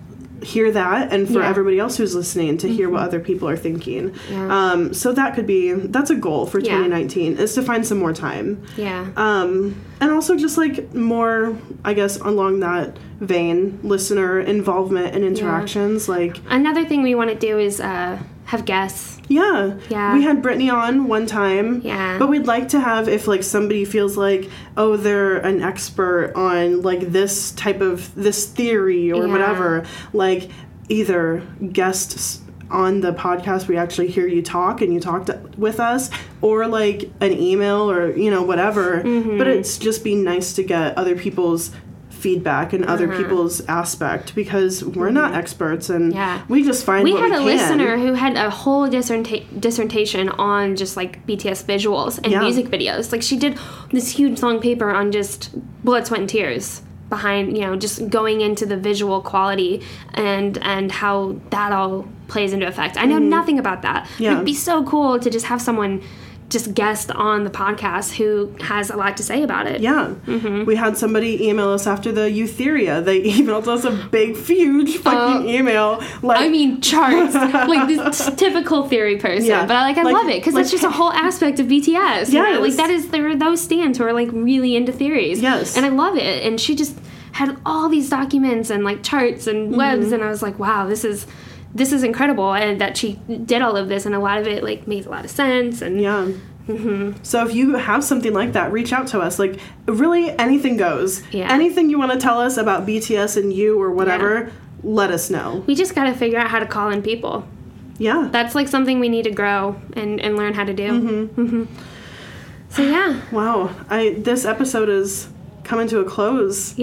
hear that, and for Yeah. everybody else who's listening to hear what other people are thinking. Yeah. So that's a goal for 2019 is to find some more time. Yeah. And also just like more, I guess, along that vein, listener involvement and interactions. Like another thing we want to do is have guests. Yeah. We had Brittany on one time. Yeah. But we'd like to have, if like somebody feels like, oh, they're an expert on like this theory or whatever, like either guests on the podcast we actually hear you talk and you talked with us, or like an email or whatever. But it's just be nice to get other people's feedback and other people's aspect, because we're not experts and we just find we what had we a can. listener who had a whole dissertation on just like BTS visuals and music videos. Like she did this huge long paper on just blood, sweat, and tears behind just going into the visual quality and how that all plays into effect. I know nothing about that. It'd be so cool to just have someone just guest on the podcast who has a lot to say about it. We had somebody email us after the Eutheria. They emailed us a big, huge fucking email. Like, I mean, charts. Like this typical theory person. But I love it because that's just a whole aspect of BTS. You know? Like there are those stans who are like really into theories. And I love it. And she just had all these documents and like charts and webs, and I was like, wow, this is incredible, and that she did all of this, and a lot of it like made a lot of sense. And so if you have something like that, reach out to us. Like really anything goes. Anything you want to tell us about BTS and you or whatever, let us know. We just got to figure out how to call in people. That's like something we need to grow and learn how to do. So yeah. Wow. This episode is coming to a close.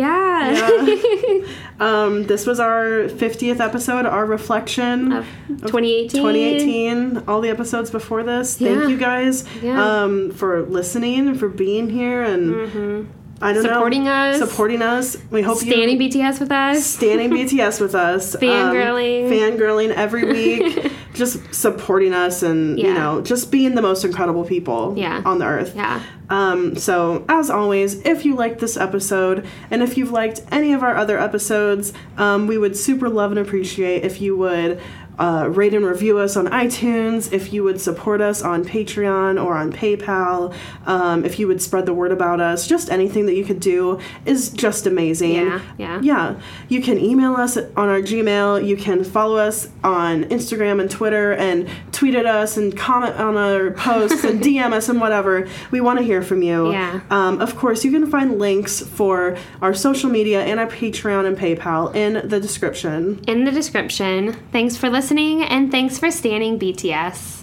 This was our 50th episode, our reflection of 2018. All the episodes before this. Thank you guys for listening and for being here and I don't supporting know. us. Supporting us. We hope standing BTS with us. Standing BTS with us. Fangirling every week. Just supporting us and, just being the most incredible people on the earth. So, as always, if you liked this episode and if you've liked any of our other episodes, we would super love and appreciate if you would rate and review us on iTunes, if you would support us on Patreon or on PayPal, if you would spread the word about us. Just anything that you could do is just amazing. You can email us on our Gmail. You can follow us on Instagram and Twitter and tweet at us and comment on our posts and DM us and whatever. We want to hear from you. Of course, you can find links for our social media and our Patreon and PayPal in the description. Thanks for listening, and thanks for standing BTS.